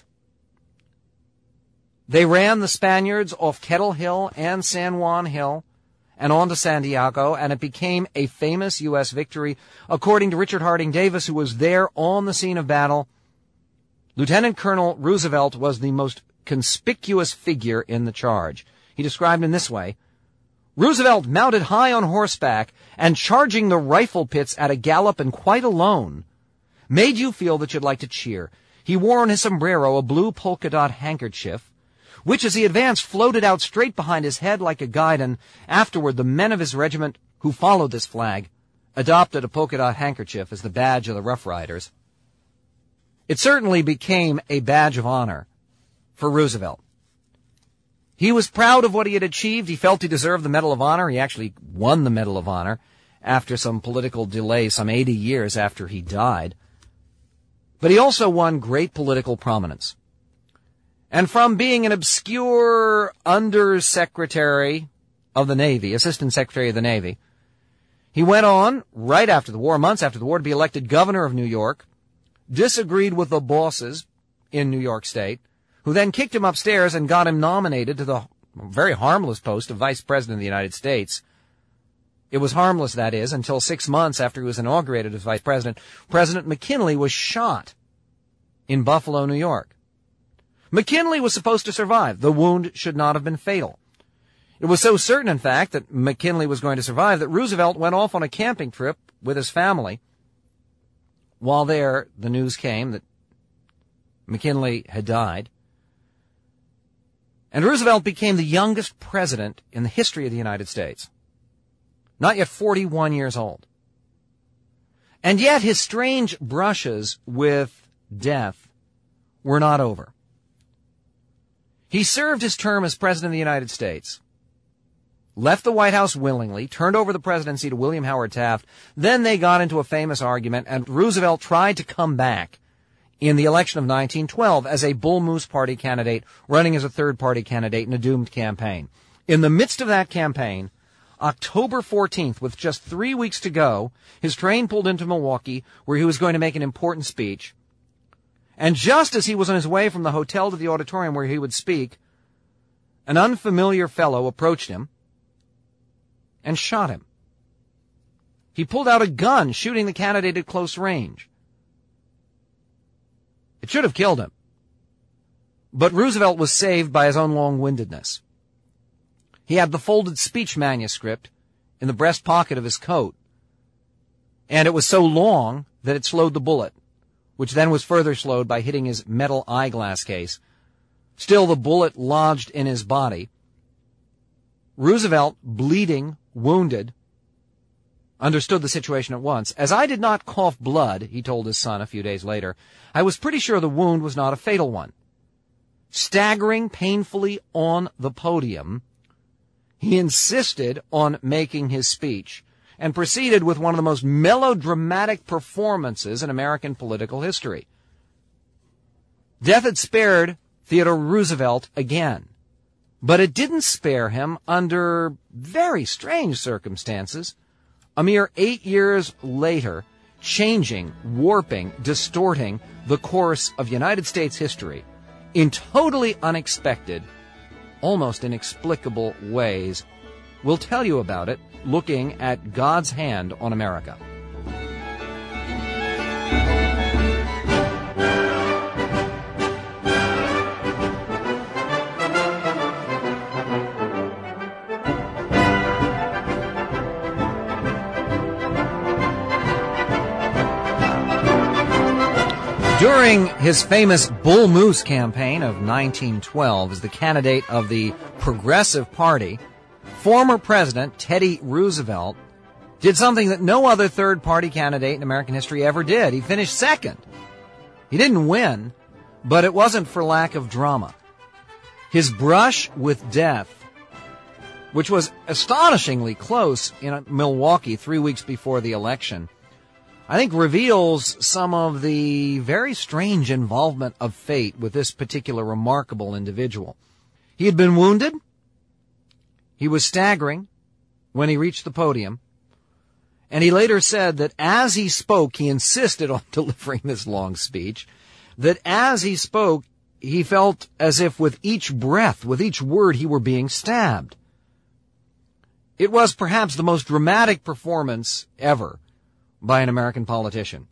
[SPEAKER 1] They ran the Spaniards off Kettle Hill and San Juan Hill and on to Santiago, and it became a famous U S victory. According to Richard Harding Davis, who was there on the scene of battle, Lieutenant Colonel Roosevelt was the most conspicuous figure in the charge. He described in this way, "Roosevelt mounted high on horseback and charging the rifle pits at a gallop and quite alone, made you feel that you'd like to cheer. He wore on his sombrero a blue polka dot handkerchief, which as he advanced floated out straight behind his head like a guide, and afterward the men of his regiment who followed this flag adopted a polka dot handkerchief as the badge of the Rough Riders." It certainly became a badge of honor for Roosevelt. He was proud of what he had achieved. He felt he deserved the Medal of Honor. He actually won the Medal of Honor after some political delay, some eighty years after he died. But he also won great political prominence. And from being an obscure undersecretary of the Navy, assistant secretary of the Navy, he went on, right after the war, months after the war, to be elected governor of New York, disagreed with the bosses in New York State, who then kicked him upstairs and got him nominated to the very harmless post of Vice President of the United States. It was harmless, that is, until six months after he was inaugurated as Vice President. President McKinley was shot in Buffalo, New York. McKinley was supposed to survive. The wound should not have been fatal. It was so certain, in fact, that McKinley was going to survive that Roosevelt went off on a camping trip with his family. While there, the news came that McKinley had died. And Roosevelt became the youngest president in the history of the United States. Not yet forty-one years old. And yet his strange brushes with death were not over. He served his term as President of the United States, left the White House willingly, turned over the presidency to William Howard Taft. Then they got into a famous argument, and Roosevelt tried to come back in the election of nineteen twelve as a Bull Moose Party candidate, running as a third-party candidate in a doomed campaign. In the midst of that campaign, October fourteenth, with just three weeks to go, his train pulled into Milwaukee, where he was going to make an important speech. And just as he was on his way from the hotel to the auditorium where he would speak, an unfamiliar fellow approached him and shot him. He pulled out a gun, shooting the candidate at close range. It should have killed him. But Roosevelt was saved by his own long-windedness. He had the folded speech manuscript in the breast pocket of his coat, and it was so long that it slowed the bullet, which then was further slowed by hitting his metal eyeglass case. Still, the bullet lodged in his body. Roosevelt, bleeding, wounded, understood the situation at once. As I did not cough blood, he told his son a few days later, I was pretty sure the wound was not a fatal one. Staggering painfully on the podium, he insisted on making his speech and proceeded with one of the most melodramatic performances in American political history. Death had spared Theodore Roosevelt again, but it didn't spare him under very strange circumstances. A mere eight years later, changing, warping, distorting the course of United States history in totally unexpected, almost inexplicable ways. We'll tell you about it looking at God's hand on America. During his famous Bull Moose campaign of nineteen twelve as the candidate of the Progressive Party, former President Teddy Roosevelt did something that no other third-party candidate in American history ever did. He finished second. He didn't win, but it wasn't for lack of drama. His brush with death, which was astonishingly close in Milwaukee three weeks before the election, I think reveals some of the very strange involvement of fate with this particular remarkable individual. He had been wounded. He was staggering when he reached the podium. And he later said that as he spoke, he insisted on delivering this long speech, that as he spoke, he felt as if with each breath, with each word, he were being stabbed. It was perhaps the most dramatic performance ever by an American politician.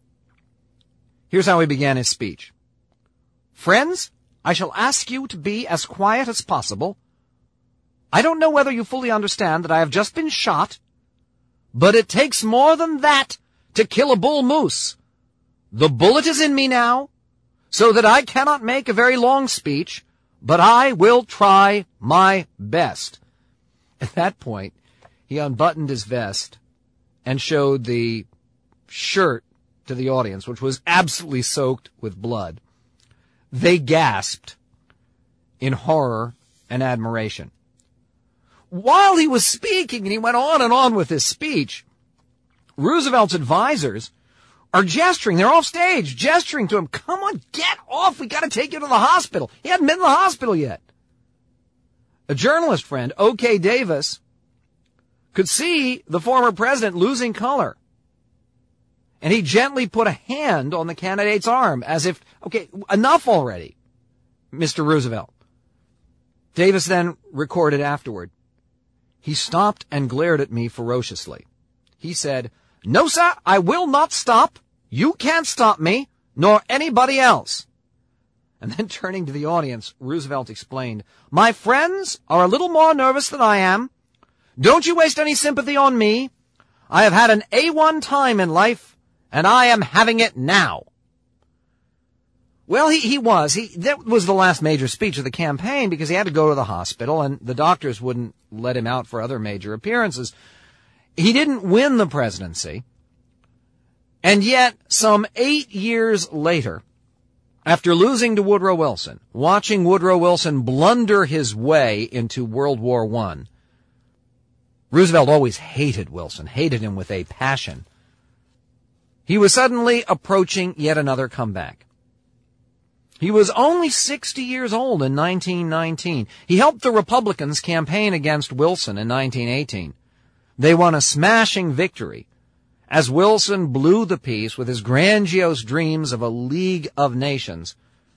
[SPEAKER 1] Here's how he began his speech. Friends, I shall ask you to be as quiet as possible. I don't know whether you fully understand that I have just been shot, but it takes more than that to kill a bull moose. The bullet is in me now, so that I cannot make a very long speech, but I will try my best. At that point, he unbuttoned his vest and showed the shirt to the audience, which was absolutely soaked with blood. They gasped in horror and admiration. While he was speaking, and he went on and on with his speech, Roosevelt's advisors are gesturing. They're off stage, gesturing to him. Come on, get off. We got to take you to the hospital. He hadn't been to the hospital yet. A journalist friend, O K Davis, could see the former president losing color. And he gently put a hand on the candidate's arm as if, okay, enough already, Mister Roosevelt. Davis then recorded afterward. He stopped and glared at me ferociously. He said, No, sir, I will not stop. You can't stop me, nor anybody else. And then turning to the audience, Roosevelt explained, My friends are a little more nervous than I am. Don't you waste any sympathy on me. I have had an A one time in life, and I am having it now. Well, he, he was. He, that was the last major speech of the campaign because he had to go to the hospital, and the doctors wouldn't let him out for other major appearances. He didn't win the presidency, and yet some eight years later, after losing to Woodrow Wilson, watching Woodrow Wilson blunder his way into World War One, Roosevelt always hated Wilson, hated him with a passion. He was suddenly approaching yet another comeback. He was only sixty years old in nineteen nineteen. He helped the Republicans campaign against Wilson in nineteen eighteen. They won a smashing victory as Wilson blew the peace with his grandiose dreams of a League of Nations.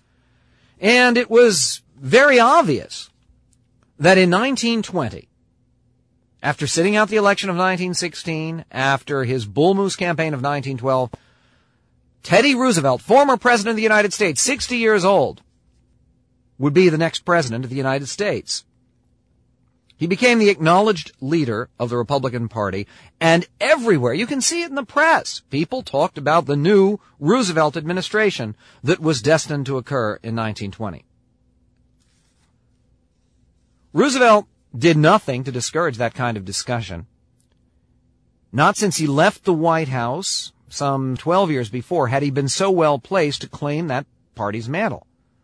[SPEAKER 1] And it was very obvious that in nineteen twenty, after sitting out the election of nineteen sixteen, after his Bull Moose campaign of nineteen twelve, Teddy Roosevelt, former president of the United States, sixty years old, would be the next president of the United States. He became the acknowledged leader of the Republican Party, and everywhere, you can see it in the press, people talked about the new Roosevelt administration that was destined to occur in nineteen twenty. Roosevelt did nothing to discourage that kind of discussion. Not since he left the White House some twelve years before had he been so well placed to claim that party's mantle.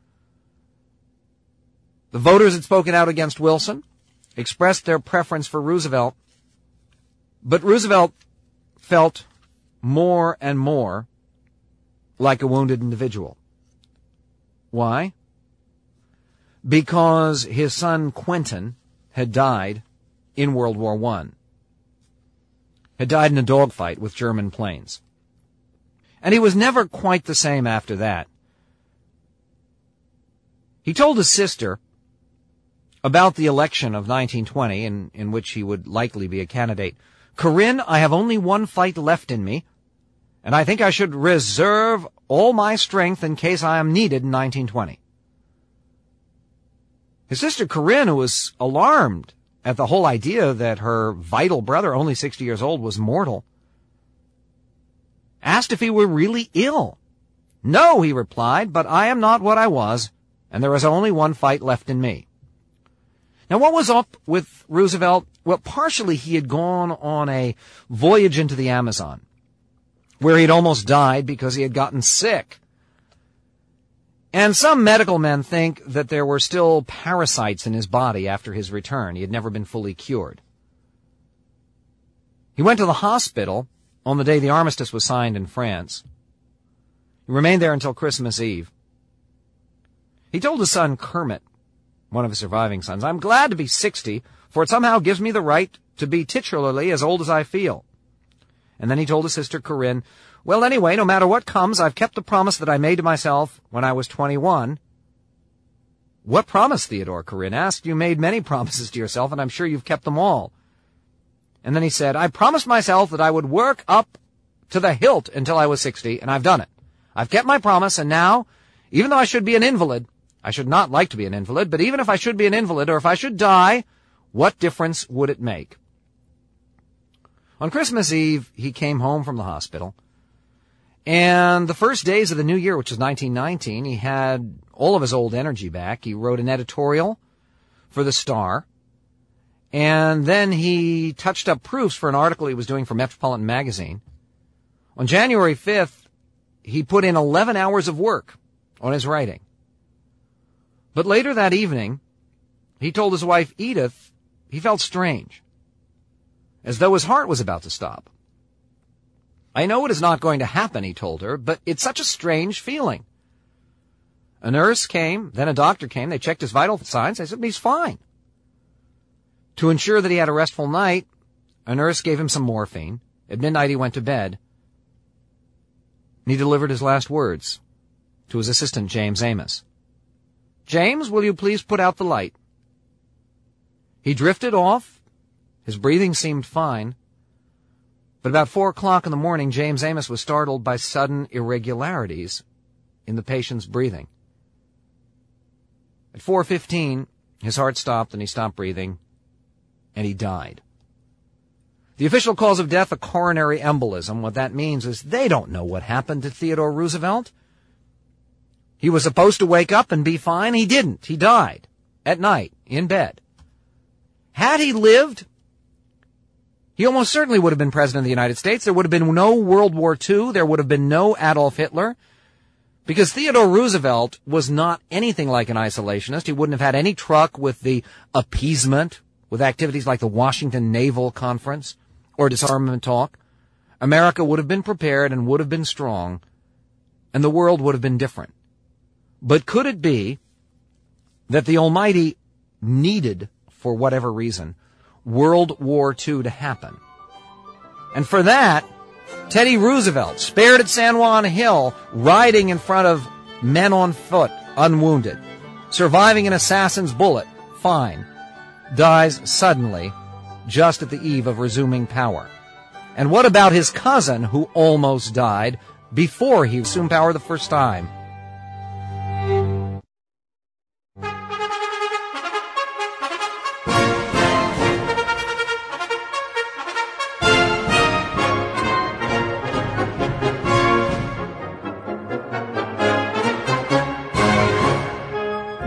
[SPEAKER 1] The voters had spoken out against Wilson, expressed their preference for Roosevelt, but Roosevelt felt more and more like a wounded individual. Why? Because his son Quentin had died in World War One, had died in a dogfight with German planes. And he was never quite the same after that. He told his sister about the election of nineteen twenty, in, in which he would likely be a candidate. "Corinne, I have only one fight left in me, and I think I should reserve all my strength in case I am needed in nineteen twenty. His sister Corinne, who was alarmed at the whole idea that her vital brother, only sixty years old, was mortal, asked if he were really ill. "No," he replied, "but I am not what I was, and there is only one fight left in me." Now, what was up with Roosevelt? Well, partially he had gone on a voyage into the Amazon, where he'd almost died because he had gotten sick. And some medical men think that there were still parasites in his body after his return. He had never been fully cured. He went to the hospital on the day the armistice was signed in France. He remained there until Christmas Eve. He told his son Kermit, one of his surviving sons, "I'm glad to be sixty, for it somehow gives me the right to be titularly as old as I feel." And then he told his sister Corinne, "Well, anyway, no matter what comes, I've kept the promise that I made to myself when I was twenty-one. "What promise, Theodore?" Corinne asked. "You made many promises to yourself, and I'm sure you've kept them all." And then he said, "I promised myself that I would work up to the hilt until I was sixty, and I've done it. I've kept my promise, and now, even though I should be an invalid, I should not like to be an invalid, but even if I should be an invalid, or if I should die, what difference would it make?" On Christmas Eve, he came home from the hospital, and the first days of the new year, which was nineteen nineteen, he had all of his old energy back. He wrote an editorial for the Star, and then he touched up proofs for an article he was doing for Metropolitan Magazine. On January fifth, he put in eleven hours of work on his writing. But later that evening, he told his wife Edith he felt strange, as though his heart was about to stop. "I know it is not going to happen," he told her, "but it's such a strange feeling." A nurse came, then a doctor came. They checked his vital signs. They said he's fine. To ensure that he had a restful night, a nurse gave him some morphine. At midnight, he went to bed. And he delivered his last words to his assistant, James Amos. "James, will you please put out the light?" He drifted off. His breathing seemed fine. But about four o'clock in the morning, James Amos was startled by sudden irregularities in the patient's breathing. At four fifteen, his heart stopped and he stopped breathing, and he died. The official cause of death, a coronary embolism. What that means is they don't know what happened to Theodore Roosevelt. He was supposed to wake up and be fine. He didn't. He died at night in bed. Had he lived, he almost certainly would have been president of the United States. There would have been no World War Two. There would have been no Adolf Hitler. Because Theodore Roosevelt was not anything like an isolationist. He wouldn't have had any truck with the appeasement, with activities like the Washington Naval Conference or disarmament talk. America would have been prepared and would have been strong, and the world would have been different. But could it be that the Almighty needed, for whatever reason, World War Two to happen? And for that, Teddy Roosevelt, spared at San Juan Hill, riding in front of men on foot, unwounded, surviving an assassin's bullet, fine, dies suddenly, just at the eve of resuming power. And what about his cousin, who almost died before he assumed power the first time?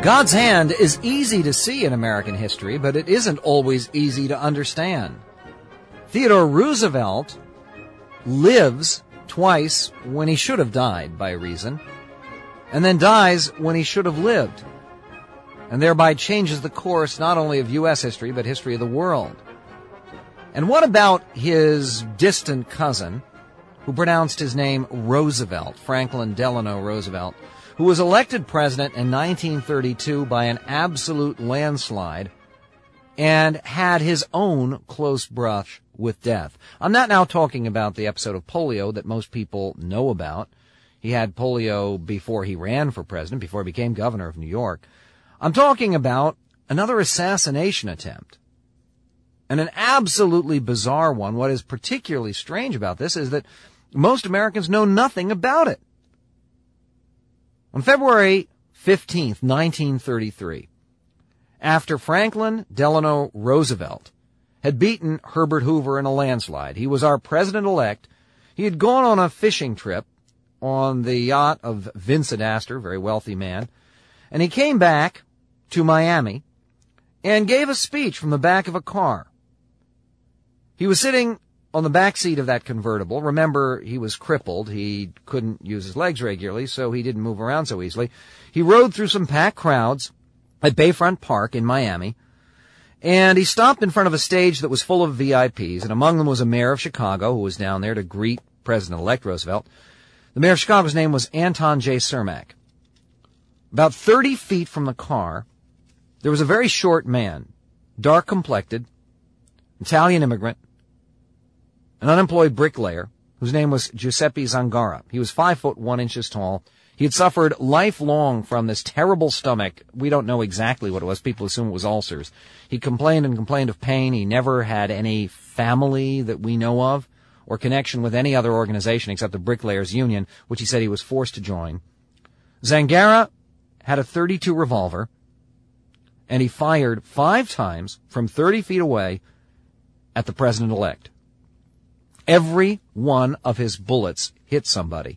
[SPEAKER 1] God's hand is easy to see in American history, but it isn't always easy to understand. Theodore Roosevelt lives twice when he should have died by reason, and then dies when he should have lived, and thereby changes the course not only of U S history, but history of the world. And what about his distant cousin, who pronounced his name Roosevelt, Franklin Delano Roosevelt, who was elected president in nineteen thirty-two by an absolute landslide and had his own close brush with death? I'm not now talking about the episode of polio that most people know about. He had polio before he ran for president, before he became governor of New York. I'm talking about another assassination attempt, and an absolutely bizarre one. What is particularly strange about this is that most Americans know nothing about it. On February fifteenth, nineteen thirty-three, after Franklin Delano Roosevelt had beaten Herbert Hoover in a landslide, he was our president-elect. He had gone on a fishing trip on the yacht of Vincent Astor, a very wealthy man, and he came back to Miami and gave a speech from the back of a car. He was sitting on the back seat of that convertible. Remember, he was crippled. He couldn't use his legs regularly, so he didn't move around so easily. He rode through some packed crowds at Bayfront Park in Miami, and he stopped in front of a stage that was full of V I Ps, and among them was a mayor of Chicago who was down there to greet President-elect Roosevelt. The mayor of Chicago's name was Anton J. Cermak. About thirty feet from the car, there was a very short man, dark-complected, Italian immigrant, an unemployed bricklayer, whose name was Giuseppe Zangara. He was five foot one inches tall. He had suffered lifelong from this terrible stomach. We don't know exactly what it was. People assume it was ulcers. He complained and complained of pain. He never had any family that we know of or connection with any other organization except the Bricklayers Union, which he said he was forced to join. Zangara had a thirty-two revolver, and he fired five times from thirty feet away at the president-elect. Every one of his bullets hit somebody.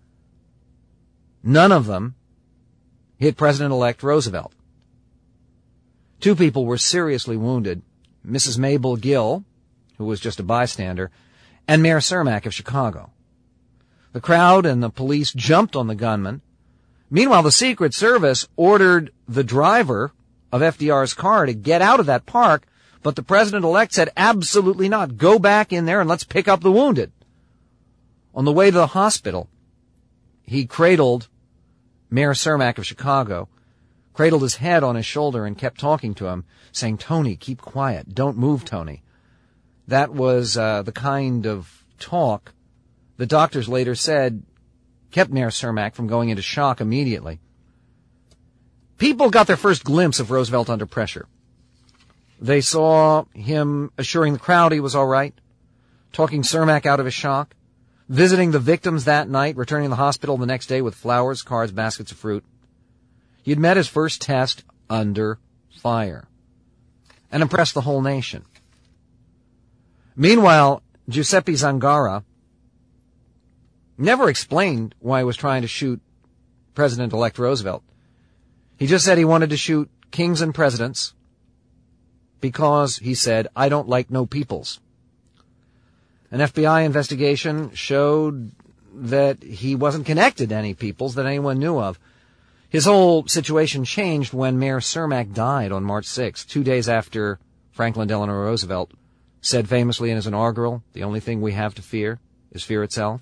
[SPEAKER 1] None of them hit President-elect Roosevelt. Two people were seriously wounded, Missus Mabel Gill, who was just a bystander, and Mayor Cermak of Chicago. The crowd and the police jumped on the gunman. Meanwhile, the Secret Service ordered the driver of F D R's car to get out of that park, but the president-elect said, absolutely not. Go back in there and let's pick up the wounded. On the way to the hospital, he cradled Mayor Cermak of Chicago, cradled his head on his shoulder and kept talking to him, saying, Tony, keep quiet. Don't move, Tony. That was uh, the kind of talk the doctors later said kept Mayor Cermak from going into shock immediately. People got their first glimpse of Roosevelt under pressure. They saw him assuring the crowd he was all right, talking Cermak out of his shock, visiting the victims that night, returning to the hospital the next day with flowers, cards, baskets of fruit. He had met his first test under fire and impressed the whole nation. Meanwhile, Giuseppe Zangara never explained why he was trying to shoot President-elect Roosevelt. He just said he wanted to shoot kings and presidents because, he said, I don't like no peoples. An F B I investigation showed that he wasn't connected to any peoples that anyone knew of. His whole situation changed when Mayor Cermak died on March sixth, two days after Franklin Delano Roosevelt said famously in his inaugural, the only thing we have to fear is fear itself.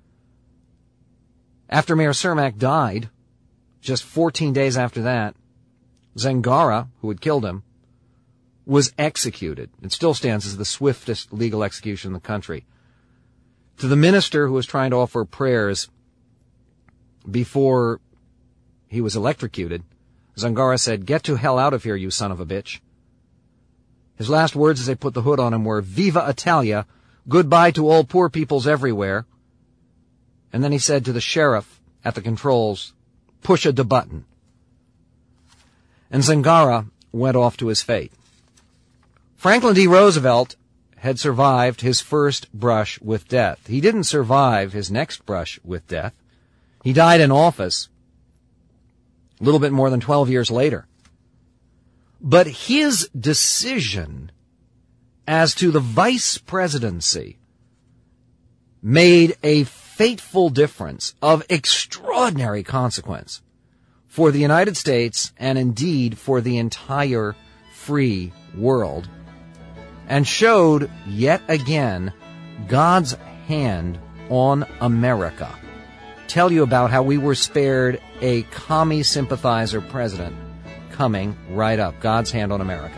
[SPEAKER 1] After Mayor Cermak died, just fourteen days after that, Zangara, who had killed him, was executed. It still stands as the swiftest legal execution in the country. To the minister who was trying to offer prayers before he was electrocuted, Zangara said, get to hell out of here, you son of a bitch. His last words as they put the hood on him were, Viva Italia, goodbye to all poor peoples everywhere. And then he said to the sheriff at the controls, push a de button. And Zangara went off to his fate. Franklin D. Roosevelt had survived his first brush with death. He didn't survive his next brush with death. He died in office a little bit more than twelve years later. But his decision as to the vice presidency made a fateful difference of extraordinary consequence for the United States and indeed for the entire free world, and showed yet again God's hand on America. Tell you about how we were spared a commie sympathizer president coming right up. God's hand on America.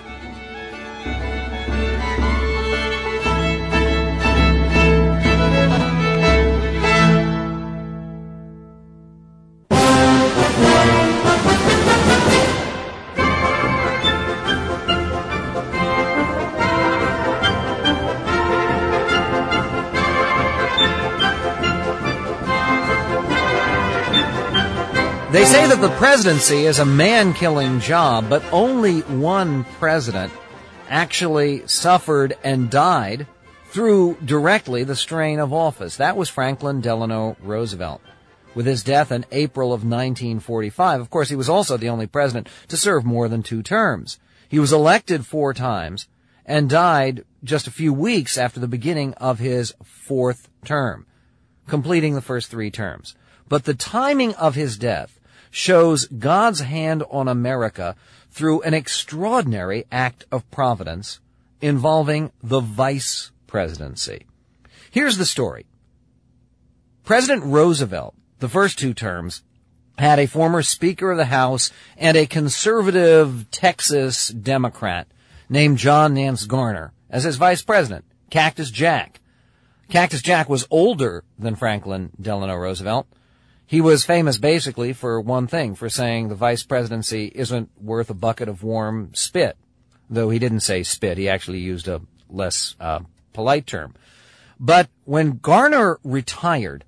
[SPEAKER 1] They say that the presidency is a man-killing job, but only one president actually suffered and died through directly the strain of office. That was Franklin Delano Roosevelt. With his death in April of nineteen forty-five, of course, he was also the only president to serve more than two terms. He was elected four times and died just a few weeks after the beginning of his fourth term, completing the first three terms. But the timing of his death shows God's hand on America through an extraordinary act of providence involving the vice presidency. Here's the story. President Roosevelt, the first two terms, had a former Speaker of the House and a conservative Texas Democrat named John Nance Garner as his vice president, Cactus Jack. Cactus Jack was older than Franklin Delano Roosevelt. He was famous basically for one thing, for saying the vice presidency isn't worth a bucket of warm spit. Though he didn't say spit, he actually used a less uh, polite term. But when Garner retired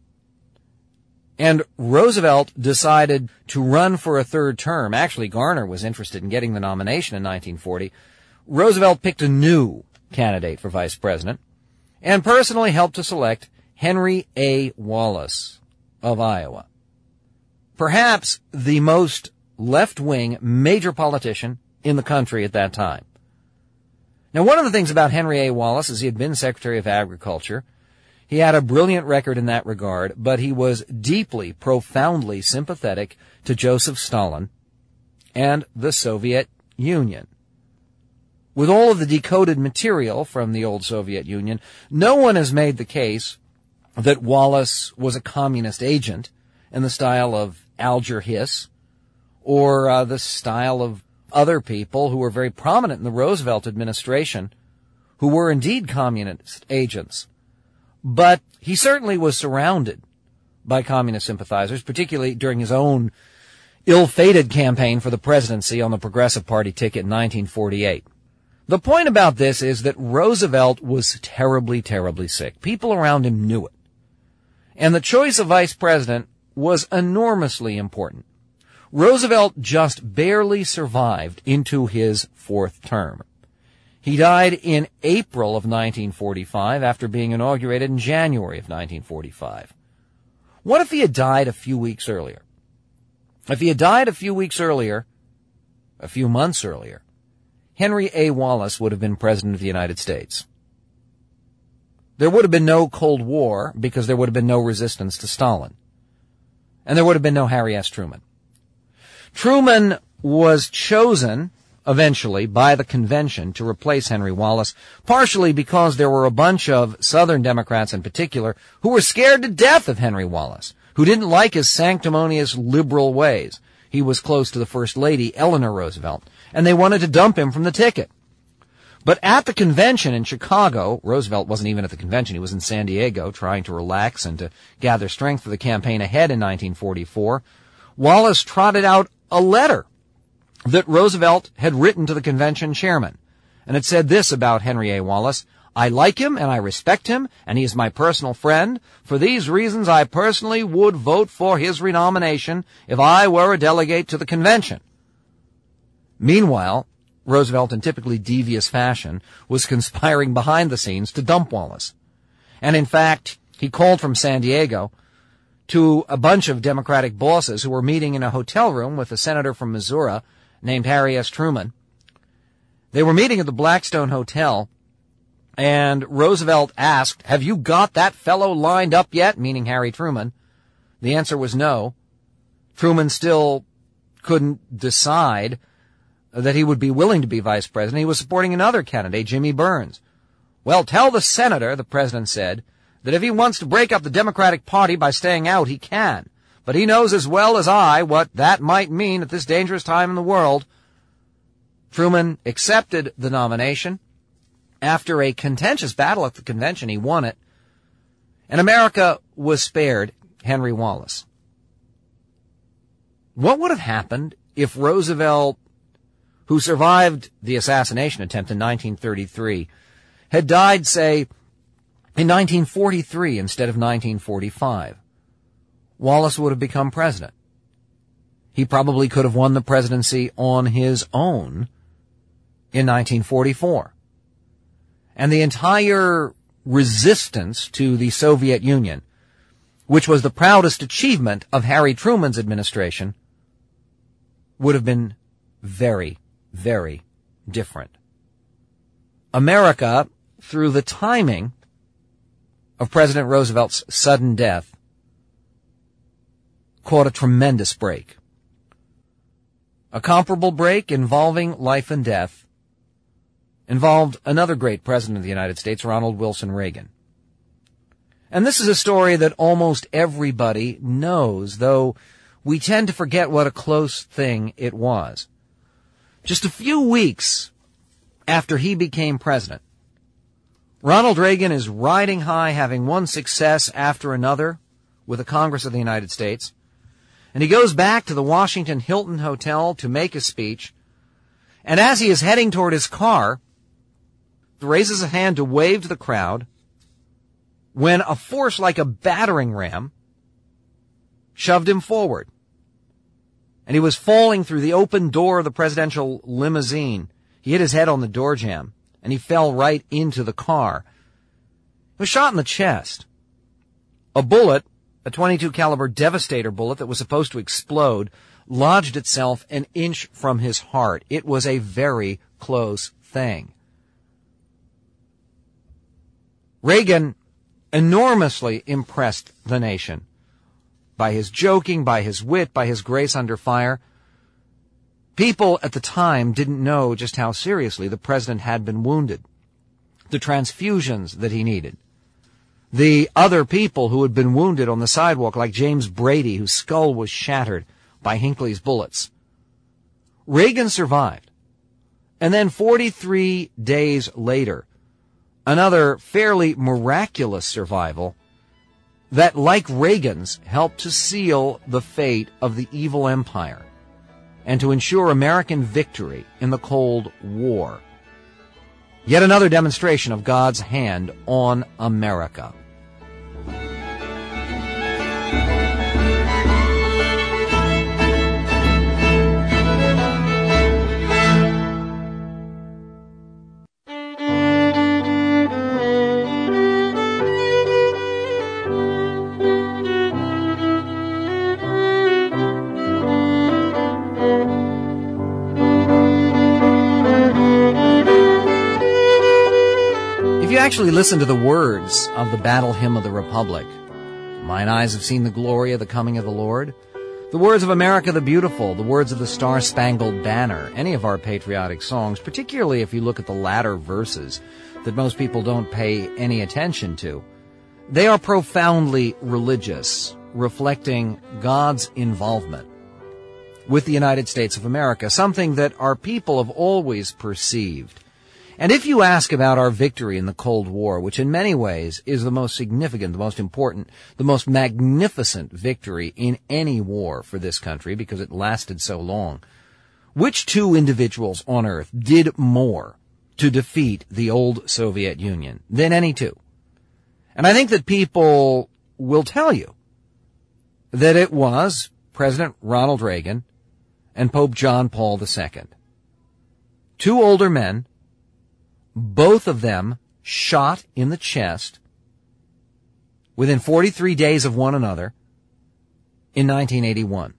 [SPEAKER 1] and Roosevelt decided to run for a third term, actually Garner was interested in getting the nomination in nineteen forty, Roosevelt picked a new candidate for vice president and personally helped to select Henry A. Wallace of Iowa. Perhaps the most left-wing major politician in the country at that time. Now, one of the things about Henry A. Wallace is he had been Secretary of Agriculture. He had a brilliant record in that regard, but he was deeply, profoundly sympathetic to Joseph Stalin and the Soviet Union. With all of the decoded material from the old Soviet Union, no one has made the case that Wallace was a communist agent in the style of Alger Hiss, or uh, the style of other people who were very prominent in the Roosevelt administration, who were indeed communist agents. But he certainly was surrounded by communist sympathizers, particularly during his own ill-fated campaign for the presidency on the Progressive Party ticket in nineteen forty-eight. The point about this is that Roosevelt was terribly, terribly sick. People around him knew it. And the choice of vice president was enormously important. Roosevelt just barely survived into his fourth term. He died in April of nineteen forty-five after being inaugurated in January of nineteen forty-five. What if he had died a few weeks earlier? If he had died a few weeks earlier, a few months earlier, Henry A. Wallace would have been President of the United States. There would have been no Cold War because there would have been no resistance to Stalin. And there would have been no Harry S. Truman. Truman was chosen eventually by the convention to replace Henry Wallace, partially because there were a bunch of Southern Democrats in particular who were scared to death of Henry Wallace, who didn't like his sanctimonious liberal ways. He was close to the First Lady, Eleanor Roosevelt, and they wanted to dump him from the ticket. But at the convention in Chicago, Roosevelt wasn't even at the convention, he was in San Diego trying to relax and to gather strength for the campaign ahead in nineteen forty-four, Wallace trotted out a letter that Roosevelt had written to the convention chairman. And it said this about Henry A. Wallace: I like him and I respect him, and he is my personal friend. For these reasons, I personally would vote for his renomination if I were a delegate to the convention. Meanwhile, Roosevelt, in typically devious fashion, was conspiring behind the scenes to dump Wallace. And in fact, he called from San Diego to a bunch of Democratic bosses who were meeting in a hotel room with a senator from Missouri named Harry S. Truman. They were meeting at the Blackstone Hotel, and Roosevelt asked, "Have you got that fellow lined up yet?" meaning Harry Truman. The answer was no. Truman still couldn't decide that he would be willing to be vice president. He was supporting another candidate, Jimmy Burns. "Well, tell the senator," the president said, "that if he wants to break up the Democratic Party by staying out, he can. But he knows as well as I what that might mean at this dangerous time in the world." Truman accepted the nomination. After a contentious battle at the convention, he won it. And America was spared Henry Wallace. What would have happened if Roosevelt, who survived the assassination attempt in nineteen thirty-three, had died, say, in nineteen forty-three instead of nineteen forty-five? Wallace would have become president. He probably could have won the presidency on his own in nineteen forty-four. And the entire resistance to the Soviet Union, which was the proudest achievement of Harry Truman's administration, would have been very, very different. America, through the timing of President Roosevelt's sudden death, caught a tremendous break. A comparable break involving life and death involved another great president of the United States, Ronald Wilson Reagan. And this is a story that almost everybody knows, though we tend to forget what a close thing it was. Just a few weeks after he became president, Ronald Reagan is riding high, having one success after another with the Congress of the United States, and he goes back to the Washington Hilton Hotel to make a speech, and as he is heading toward his car, raises a hand to wave to the crowd, when a force like a battering ram shoved him forward, and he was falling through the open door of the presidential limousine. He hit his head on the door jamb, and he fell right into the car. He was shot in the chest. A bullet, a twenty-two caliber Devastator bullet that was supposed to explode, lodged itself an inch from his heart. It was a very close thing. Reagan enormously impressed the nation by his joking, by his wit, by his grace under fire. People at the time didn't know just how seriously the president had been wounded, the transfusions that he needed, the other people who had been wounded on the sidewalk, like James Brady, whose skull was shattered by Hinckley's bullets. Reagan survived. And then forty-three days later, another fairly miraculous survival that, like Reagan's, helped to seal the fate of the evil empire and to ensure American victory in the Cold War. Yet another demonstration of God's hand on America. If you actually listen to the words of the Battle Hymn of the Republic, "Mine eyes have seen the glory of the coming of the Lord," the words of America the Beautiful, the words of the Star-Spangled Banner, any of our patriotic songs, particularly if you look at the latter verses that most people don't pay any attention to, they are profoundly religious, reflecting God's involvement with the United States of America, something that our people have always perceived. And if you ask about our victory in the Cold War, which in many ways is the most significant, the most important, the most magnificent victory in any war for this country because it lasted so long, which two individuals on earth did more to defeat the old Soviet Union than any two? And I think that people will tell you that it was President Ronald Reagan and Pope John Paul the Second. Two older men, both of them shot in the chest within forty-three days of one another, in nineteen eighty-one.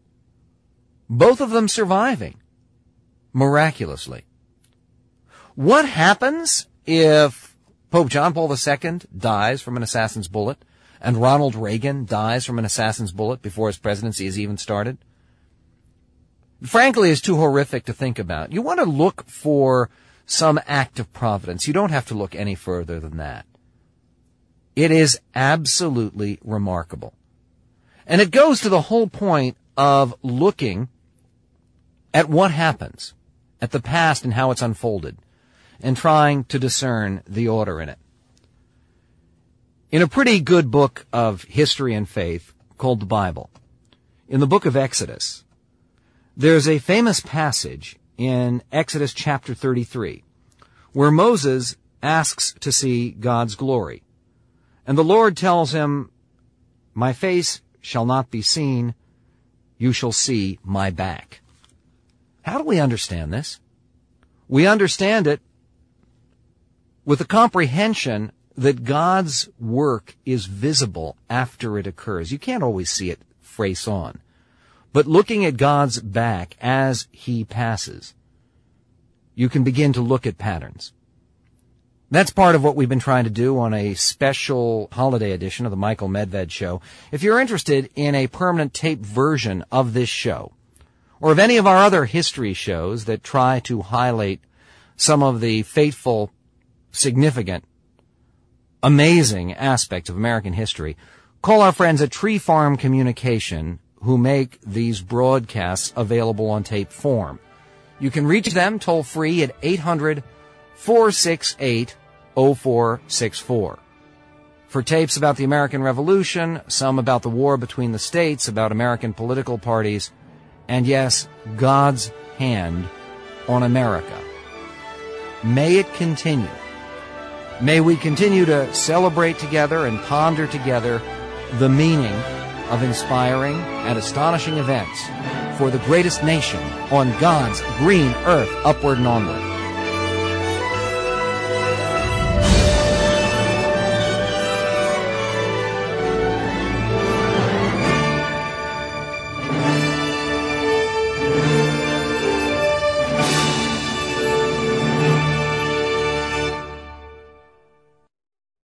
[SPEAKER 1] Both of them surviving, miraculously. What happens if Pope John Paul the Second dies from an assassin's bullet and Ronald Reagan dies from an assassin's bullet before his presidency is even started? Frankly, it's too horrific to think about. You want to look for some act of providence. You don't have to look any further than that. It is absolutely remarkable. And it goes to the whole point of looking at what happens, at the past and how it's unfolded, and trying to discern the order in it. In a pretty good book of history and faith called the Bible, in the book of Exodus, there's a famous passage in Exodus chapter thirty-three where Moses asks to see God's glory. And the Lord tells him, "My face shall not be seen, you shall see my back." How do we understand this? We understand it with the comprehension that God's work is visible after it occurs. You can't always see it face on. But looking at God's back as he passes, you can begin to look at patterns. That's part of what we've been trying to do on a special holiday edition of the Michael Medved Show. If you're interested in a permanent tape version of this show, or of any of our other history shows that try to highlight some of the fateful, significant, amazing aspects of American history, call our friends at Tree Farm Communication, who make these broadcasts available on tape form. You can reach them toll-free at eight hundred, four six eight, oh four six four. For tapes about the American Revolution, some about the war between the states, about American political parties, and yes, God's hand on America. May it continue. May we continue to celebrate together and ponder together the meaning of inspiring and astonishing events for the greatest nation on God's green earth, upward and onward.